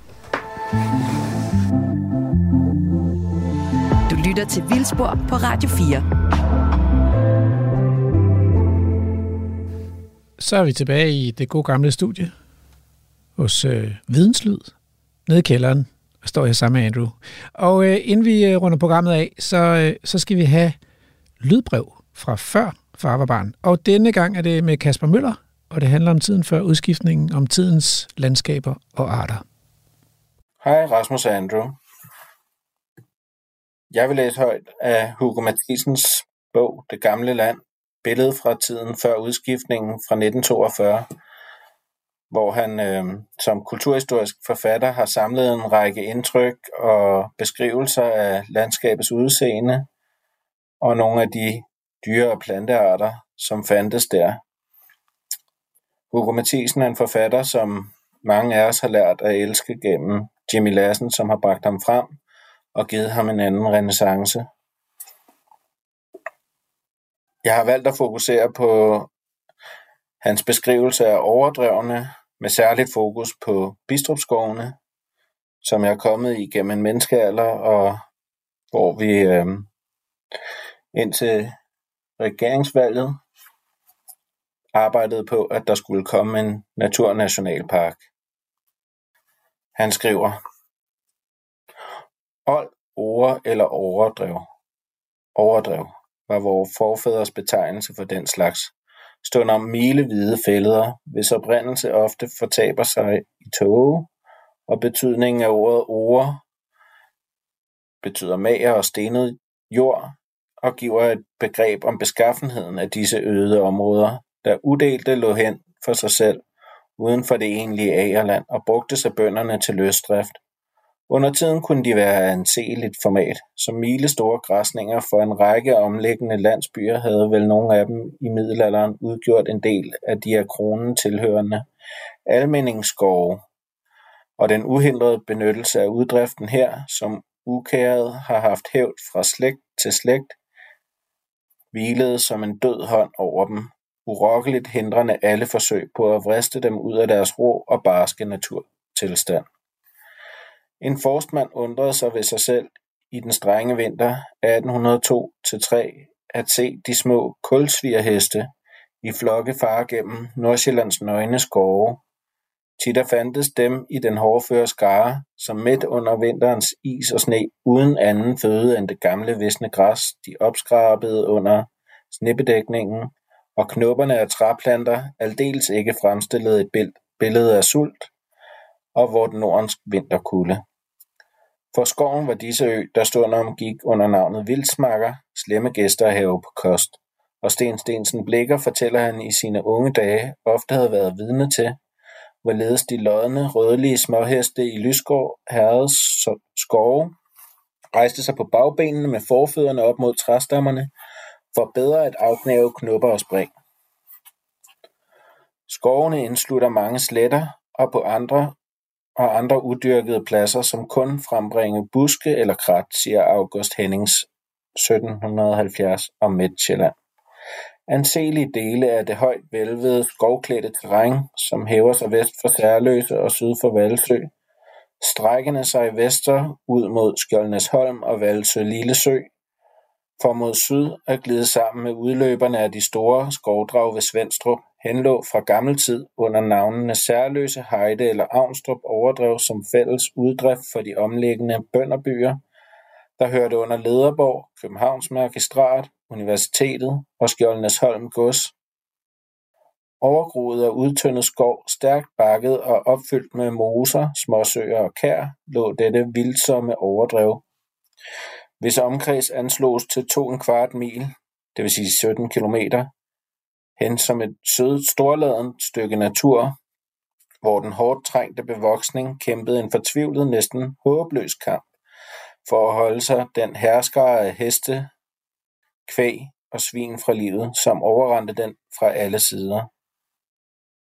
Du lytter til Vildspor på Radio fire. Så er vi tilbage i det gode gamle studie hos øh, Videnslyd, nede i kælderen, og står her sammen med Andrew. Og øh, inden vi øh, runder programmet af, så, øh, så skal vi have lydbrev fra før Far var barn. Og denne gang er det med Kasper Møller, og det handler om tiden før udskiftningen, om tidens landskaber og arter. Hej, Rasmus og Andrew. Jeg vil læse højt af Hugo Mathisens bog Det gamle land, billede fra tiden før udskiftningen fra nitten toogfyrre, hvor han øh, som kulturhistorisk forfatter har samlet en række indtryk og beskrivelser af landskabets udseende og nogle af de dyre- og plantearter, som fandtes der. Hugo Mathisen er en forfatter, som mange af os har lært at elske gennem Jimmy Lassen, som har bragt ham frem og givet ham en anden renæssance. Jeg har valgt at fokusere på hans beskrivelse af overdrevne, med særligt fokus på Bidstrupskovene, som jeg er kommet i gennem en menneskealder, og hvor vi øh, indtil regeringsvalget arbejdede på, at der skulle komme en naturnationalpark. Han skriver: Old, ore eller overdrev. Overdrev var vores forfædres betegnelse for den slags. Stund om milehvide fælleder, hvis oprindelse ofte fortaber sig i tåge, og betydningen af ordet ore betyder mager og stenet jord, og giver et begreb om beskaffenheden af disse øde områder, der udelte lå hen for sig selv, uden for det egentlige agerland, og brugtes af bønderne til løsdrift. Under tiden kunne de være af anseeligt format, som milestore græsninger for en række omliggende landsbyer havde vel nogle af dem i middelalderen udgjort en del af de af kronen tilhørende almenningsskove, og den uhindrede benyttelse af uddriften her, som ukæret har haft hævd fra slægt til slægt, hvilede som en død hånd over dem, urokkeligt hindrende alle forsøg på at vriste dem ud af deres rå og barske naturtilstand. En forstmand undrede sig ved sig selv i den strenge vinter atten hundrede to til tre at se de små kulsvigerheste i flokke fare gennem Nordsjællands nøgne skove. Tit der fandtes dem i den hårdføre skare, som midt under vinterens is og sne, uden anden føde end det gamle visne græs, de opskrabede under snebedækningen, og knopperne af træplanter aldeles ikke fremstillede et billede af sult, og vort nordens vinterkulde. For skoven var disse ø, der stundom gik under navnet Vildsmakker, slemme gæster at have på kost, og Sten Stensen Blikker fortæller han i sine unge dage ofte havde været vidne til, hvorledes de lodne, rødlige småheste i Lysgård Herreds skove rejste sig på bagbenene med forfødderne op mod træstammerne, for bedre at afknæve knopper og spring. Skovene indslutter mange sletter, og på andre og andre udyrkede pladser, som kun frembringer buske eller krat, siger August Hennings sytten halvfjerds om Midtsjælland. Anselige dele af det højt vælvede skovklædte terræn, som hæver sig vest for Særløse og syd for Valsø, strækkende sig vester ud mod Skjoldnæsholm og Valsø Lillesø, for mod syd at glide sammen med udløberne af de store skovdrag ved Svendstrup, henlå fra gammel tid under navnene Særløse, Heide eller Avnstrup overdrev som fælles uddrift for de omliggende bønderbyer, der hørte under Lederborg, Københavns Magistrat, Universitetet og Skjoldnæsholm Gods. Overgroet af udtyndet skov, stærkt bakket og opfyldt med moser, småsøer og kær, lå dette vildsomme overdrev, hvis omkreds anslås til to en kvart mil, det vil sige sytten kilometer, hen som et sødt storladent stykke natur, hvor den hårdt trængte bevoksning kæmpede en fortvivlet, næsten håbløs kamp for at holde sig den herskare af heste, kvæg og svin fra livet, som overrendte den fra alle sider.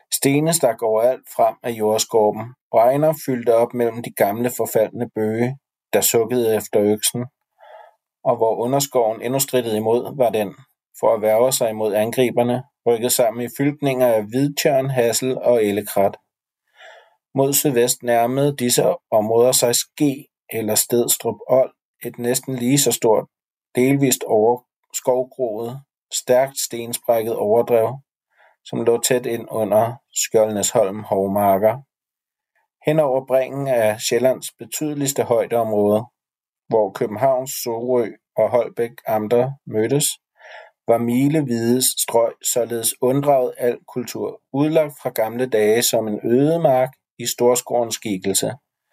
Stene stak overalt frem af jordskorpen. Bregner fyldte op mellem de gamle forfaldne bøge, der sukkede efter øksen, og hvor underskoven endnu strittede imod, var den, for at værge sig imod angriberne, rykket sammen i fylkninger af hvidtjørn, hassel og ellekrat. Mod sydvest nærmede disse områder sig Ske eller Stedstrup Old, et næsten lige så stort, delvist over skovgroet, stærkt stensprækket overdrev, som lå tæt ind under Skjoldnesholm hovmarker. Hen over bringen af Sjællands betydeligste højdeområde, hvor Københavns, Sorø og Holbæk amter mødtes, var milehvide strøg således unddraget al kultur, udlagt fra gamle dage som en ødemark i storskovens skikkelse.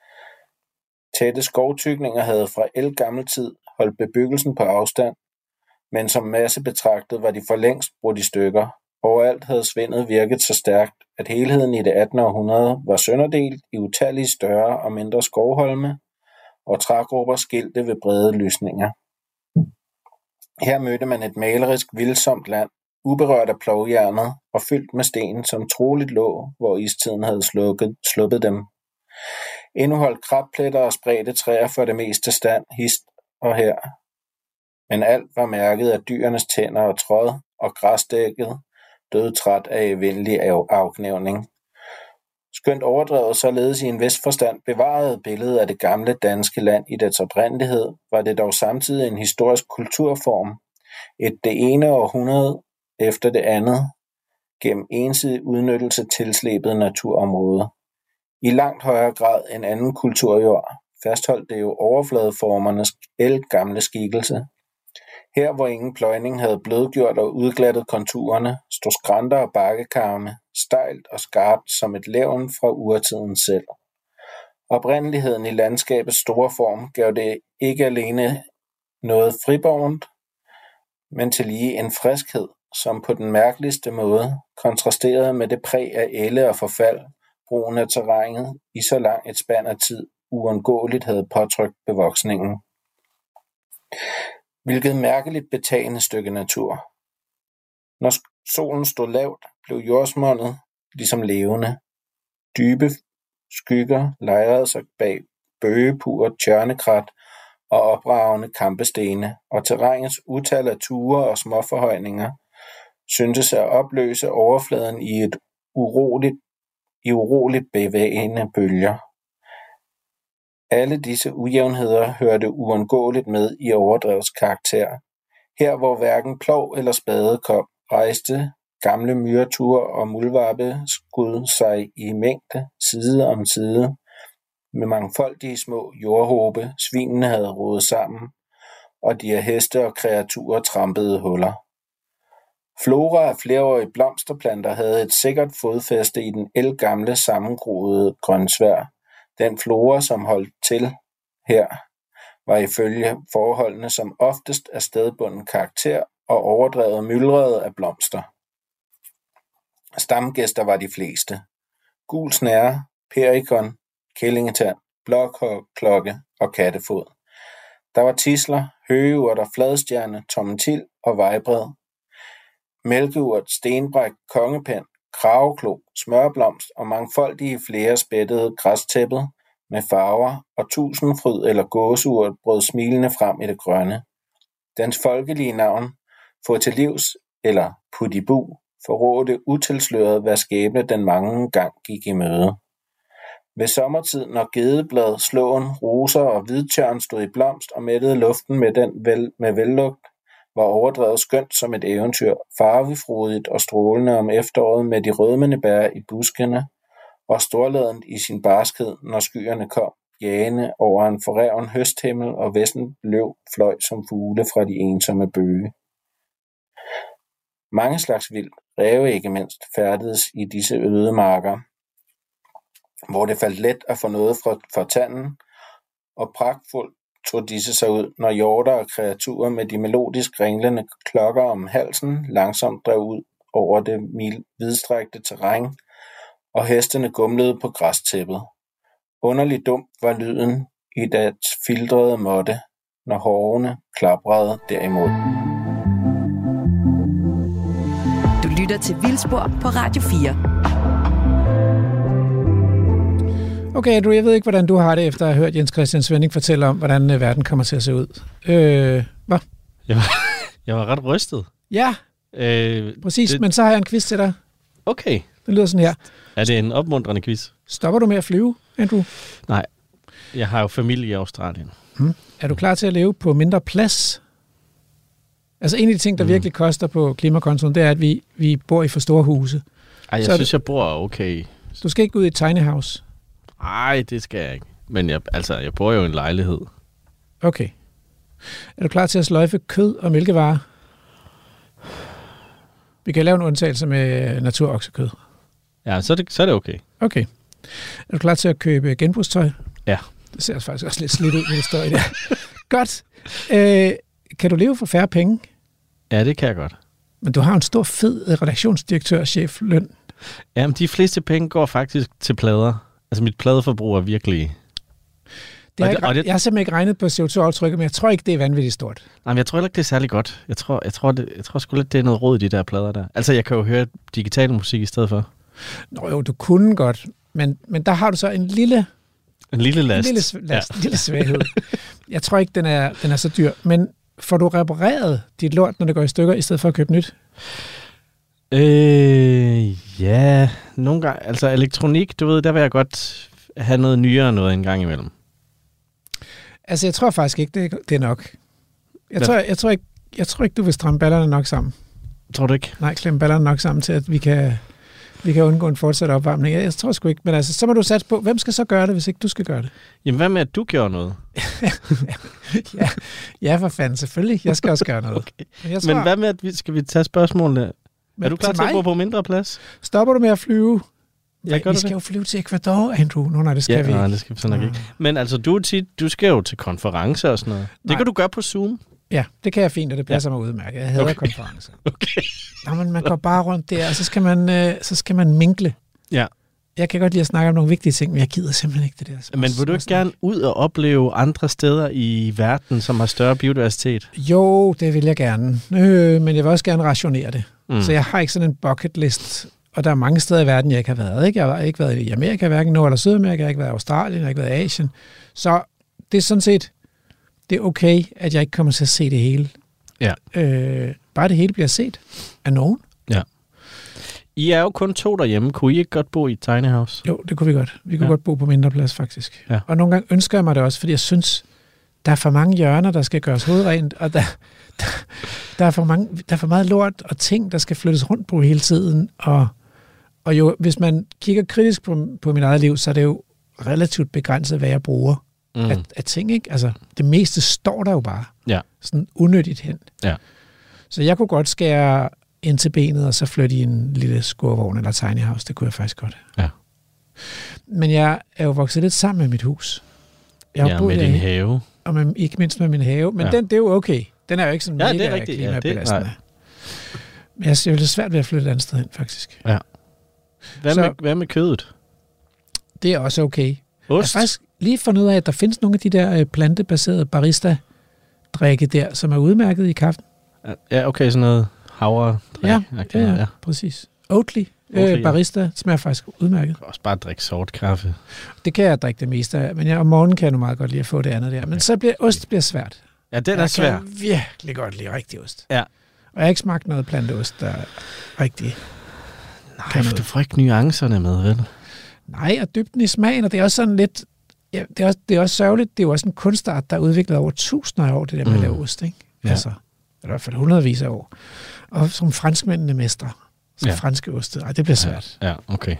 Tætte skovtykninger havde fra ældgammel tid holdt bebyggelsen på afstand, men som masse betragtet var de for længst brudt i stykker. Overalt havde svindet virket så stærkt, at helheden i det attende århundrede var sønderdelt i utallige større og mindre skovholme og trægrupper skilte ved brede lysninger. Her mødte man et malerisk vildsomt land, uberørt af plovjernet og fyldt med sten, som troligt lå, hvor istiden havde slukket, sluppet dem. Endnu holdt krabbpletter og spredte træer for det meste stand, hist og her. Men alt var mærket af dyrenes tænder og tråd, og græsdækket døde træt af evindelig afknævning. Skønt overdrevet således i en vis forstand bevarede billede af det gamle danske land i dets oprindelighed, var det dog samtidig en historisk kulturform, et det ene århundrede efter det andet, gennem ensidig udnyttelse tilslebet naturområde. I langt højere grad end anden kulturjord fastholdt det jo overfladeformernes ældgamle skikkelse. Her, hvor ingen pløjning havde blødgjort og udglattet konturerne, stod skrænter og bakkekarme, stejlt og skarpt som et levn fra urtiden selv. Oprindeligheden i landskabets store form gav det ikke alene noget friborgent, men tillige en friskhed, som på den mærkeligste måde kontrasterede med det præg af ælde og forfald, brugen af terrænet i så lang et spand af tid uundgåeligt havde påtrykt bevoksningen. Hvilket mærkeligt betagende stykke natur. Når solen stod lavt, blev jordsmondet ligesom levende. Dybe skygger lejrede sig bag bøgepur, tjørnekrat og opragende kampestene, og terrænets utal af ture og småforhøjninger syntes at opløse overfladen i et uroligt, i uroligt bevægende bølger. Alle disse ujævnheder hørte uundgåeligt med i overdrevets karakter. Her, hvor hverken plov eller spade kom, rejste gamle myreture og muldvarpe skud sig i mængde, side om side, med mangfoldige små jordhåbe, svinene havde rodet sammen, og de af heste og kreaturer trampede huller. Flora af flerårige blomsterplanter havde et sikkert fodfæste i den ældgamle sammengroede grønsvær. Den flora, som holdt til her, var ifølge forholdene som oftest af stedbunden karakter og overdrevet myldrede af blomster. Stamgæster var de fleste. Gul snære, perikon, kællingetand, blokklokke og kattefod. Der var tisler, høgeurter, fladstjerne, tommetil og vejbred. Mælkeurt, stenbræk, kongepind, krageklo, smørblomst og mangfoldige flere spættede græstæppet med farver, og tusindfryd eller gåseurt brød smilende frem i det grønne. Dens folkelige navn, få til livs eller puttibu, forrådte utilsløret, hvad skæbne den mange gang gik i møde. Ved sommertid, når gedeblad, slåen, roser og hvidtjørn stod i blomst og mættede luften med den vel, med vellugt, var overdrevet skønt som et eventyr, farvefrodigt og strålende om efteråret med de rødmende bær i buskene, og storladent i sin barskhed, når skyerne kom, jagende over en forreven høsthimmel, og vesten løv fløj som fugle fra de ensomme bøge. Mange slags vildt, ræve ikke mindst, færdedes i disse øde marker, hvor det faldt let at få noget fra, fra tanden, og pragtfuldt tog disse sig ud, når hjorter og kreaturer med de melodisk ringlende klokker om halsen langsomt drev ud over det vidstrækte terræn, og hestene gumlede på græstæppet. Underligt dumt var lyden i dets filtrede måtte, når hårene klaprede derimod. Du lytter til Vildspor på Radio fire. Okay, du, jeg ved ikke, hvordan du har det, efter at have hørt Jens Christian Svenning fortælle om, hvordan øh, verden kommer til at se ud. Øh, hvad? Jeg var, jeg var ret rystet. Ja, øh, præcis, det... men så har jeg en quiz til dig. Okay. Det lyder sådan her. Er det en opmuntrende quiz? Stopper du med at flyve, Andrew? Nej, jeg har jo familie i Australien. Hmm. Er du klar til at leve på mindre plads? Altså en af de ting, der mm. virkelig koster på klimakontoen, det er, at vi, vi bor i for store huse. Ej, jeg så synes, det... jeg bor okay. Du skal ikke ud i et tiny house. Nej, det skal jeg ikke. Men jeg, altså, jeg bor jo i en lejlighed. Okay. Er du klar til at sløjfe kød og mælkevarer? Vi kan lave en undtagelse med naturoksekød. Ja, så er, det, så er det okay. Okay. Er du klar til at købe genbrugstøj? Ja. Det ser faktisk også lidt slidt ud, når det står i det. Godt. Øh, kan du leve for færre penge? Ja, det kan jeg godt. Men du har en stor, fed redaktionsdirektør-chef løn. Jamen, de fleste penge går faktisk til plader. Altså, mit pladeforbrug er virkelig... Det har det, jeg, det, jeg har simpelthen ikke regnet på C O to aftrykket, men jeg tror ikke, det er vanvittigt stort. Nej, men jeg tror heller ikke, det er særlig godt. Jeg tror, jeg tror, det, jeg tror sgu lidt, det er noget råd i de der plader der. Altså, jeg kan jo høre digital musik i stedet for. Nå jo, du kunne godt, men, men der har du så en lille... En lille last. En lille, last, ja. lille svaghed. Jeg tror ikke, den er, den er så dyr. Men får du repareret dit lort, når det går i stykker, i stedet for at købe nyt? Øh, ja, nogle gange. Altså elektronik, du ved, der vil jeg godt have noget nyere noget en gang imellem. Altså, jeg tror faktisk ikke, det er, det er nok. Jeg tror, jeg, tror ikke, jeg tror ikke, du vil stramme ballerne nok sammen. Tror du ikke? Nej, klemme ballerne nok sammen til, at vi kan, vi kan undgå en fortsat opvarmning. Jeg tror sgu ikke, men altså, så må du satse på, hvem skal så gøre det, hvis ikke du skal gøre det? Jamen, hvad med, at du gjorde noget? ja, ja, for fanden, selvfølgelig. Jeg skal også gøre noget. Okay. Men, jeg tror, men hvad med, at vi, skal vi tage spørgsmålene? Men er du klar til, til at bo på mindre plads? Stopper du med at flyve? Ja, vi skal det? jo flyve til Ecuador, Andrew. Nå, nej, det skal ja, vi ikke. Nej, det skal vi sådan nok ikke. Men altså, du, tit, du skal jo til konferencer og sådan noget. Nej. Det kan du gøre på Zoom. Ja, det kan jeg fint, og det passer ja. mig udmærket. Jeg hader okay. konferencer. Okay. Nå, men man går bare rundt der, og så skal man, øh, så skal man minkle. Ja. Jeg kan godt lide at snakke om nogle vigtige ting, men jeg gider simpelthen ikke det der. Men vil du ikke gerne ud og opleve andre steder i verden, som har større biodiversitet? Jo, det vil jeg gerne. Øh, men jeg vil også gerne rationere det. Mm. Så jeg har ikke sådan en bucket list. Og der er mange steder i verden, jeg ikke har været. Ikke? Jeg har ikke været i Amerika, hverken Nord- eller Sydamerika. Jeg har ikke været i Australien, jeg har ikke været i Asien. Så det er sådan set, det er okay, at jeg ikke kommer til at se det hele. Ja. Øh, bare det hele bliver set af nogen. Ja. I er jo kun to derhjemme. Kunne I ikke godt bo i et tiny house? Jo, det kunne vi godt. Vi kunne ja. godt bo på mindre plads, faktisk. Ja. Og nogle gange ønsker jeg mig det også, fordi jeg synes, der er for mange hjørner, der skal gøres hovedrent, og der, der, der, er for mange, der er for meget lort og ting, der skal flyttes rundt på hele tiden. Og, og jo, hvis man kigger kritisk på, på mit eget liv, så er det jo relativt begrænset, hvad jeg bruger mm. af, af ting. Ikke? Altså, det meste står der jo bare. Ja. Sådan unødigt hen. Ja. Så jeg kunne godt skære ind til benet, og så flytte i en lille skurvogn eller tiny house. Det kunne jeg faktisk godt. Ja. Men jeg er jo vokset lidt sammen med mit hus. Jeg ja, med din have. Og med, ikke mindst med min have. Men ja. den, det er jo okay. Den er jo ikke sådan ja, mega det er rigtigt. klimabelastende. Ja, det, men jeg synes, det er svært ved at flytte et andet sted hen, faktisk. Ja. Hvad, så, med, hvad med kødet? Det er også okay. Ost? Jeg har faktisk lige fundet ud af, at der findes nogle af de der plantebaserede barista-drikke der, som er udmærket i kaffen. Ja, okay, sådan noget havre. Ja, ja, ja, ja, præcis. Oatly, Oatly øh, barista, ja. Smager faktisk udmærket. Jeg kan også bare drikke sort kaffe. Det kan jeg drikke det meste af, men jeg, om morgenen kan jeg nu meget godt lide at få det andet der. Men okay. så bliver ost bliver svært. Ja, den er jeg svær. Jeg kan virkelig godt lide rigtig ost. Ja. Og jeg har ikke smagt noget planteost, der er rigtig... Nej, for du får ikke nuancerne med, vel? Nej, og dybden i smagen, og det er også sådan lidt... Ja, det, er også, det er også sørgeligt. Det er jo også en kunstart, der er udviklet over tusinder af år, det der med mm. at lave ost, ikke? Ja. Altså, i hvert fald hundredvis af år. Og som franskmændene mester. Som ja. franske oste. Ej, det bliver svært. Ja, ja okay.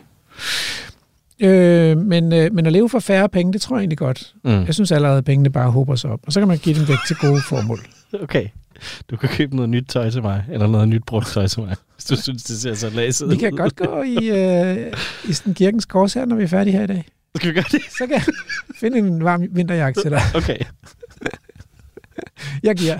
Øh, men, øh, men at leve for færre penge, det tror jeg egentlig godt. Mm. Jeg synes allerede, at pengene bare håber sig op. Og så kan man give dem væk til gode formål. Okay. Du kan købe noget nyt tøj til mig, eller noget nyt brugt tøj til mig, hvis du synes, det ser så læset ud. Vi kan godt gå i, øh, i sådan kirkens kors her, når vi er færdige her i dag. Skal vi gøre det? Så kan jeg finde en varm vinterjakke til dig. Okay. Jeg giver.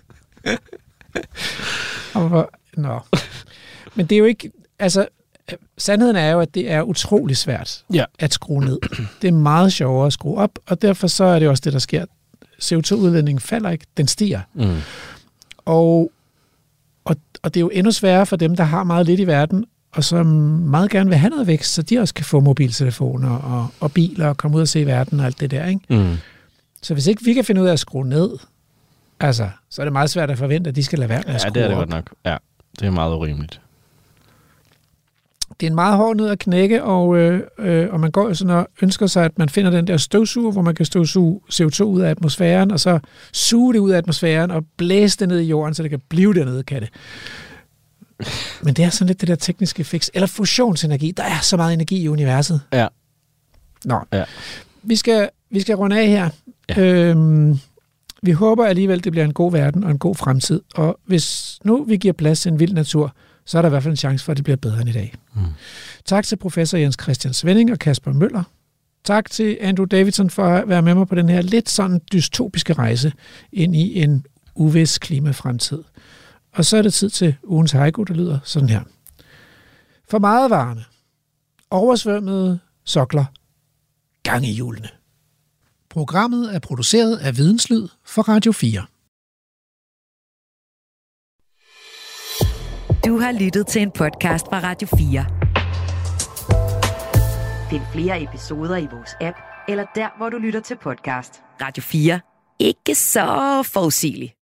Nå. Men det er jo ikke... Altså, sandheden er jo, at det er utrolig svært ja. at skrue ned. Det er meget sjovere at skrue op, og derfor så er det også det, der sker. C O to udledningen falder ikke, den stiger. Mm. Og, og, og det er jo endnu sværere for dem, der har meget lidt i verden, og som meget gerne vil have noget vækst, så de også kan få mobiltelefoner og, og biler og komme ud og se verden og alt det der, ikke? Mm. Så hvis ikke vi kan finde ud af at skrue ned, altså, så er det meget svært at forvente, at de skal lade være med at Ja, skrue det er det op. godt nok. Ja, det er meget urimeligt. Det er en meget hård nød at knække, og, øh, øh, og man går jo sådan og ønsker sig, at man finder den der støvsuger, hvor man kan støvsuge C O to ud af atmosfæren, og så suge det ud af atmosfæren og blæse det ned i jorden, så det kan blive dernede, kan det. Men det er sådan lidt det der tekniske fix. Eller fusionsenergi. Der er så meget energi i universet. Ja. Nå. Ja. Vi skal, vi skal runde af her. Ja. Øhm, vi håber alligevel, det bliver en god verden og en god fremtid. Og hvis nu vi giver plads til en vild natur, så er der i hvert fald en chance for, at det bliver bedre end i dag. Mm. Tak til professor Jens Christian Svenning og Kasper Møller. Tak til Andrew Davidson for at være med mig på den her lidt sådan dystopiske rejse ind i en uvis klimafremtid. Og så er det tid til ugens haiku, der lyder sådan her. For meget varme, oversvømmede sokler, gang i hjulene. Programmet er produceret af Videnslyd for Radio fire. Du har lyttet til en podcast fra Radio fire. Find flere episoder i vores app, eller der, hvor du lytter til podcast. Radio fire. Ikke så forudsigeligt.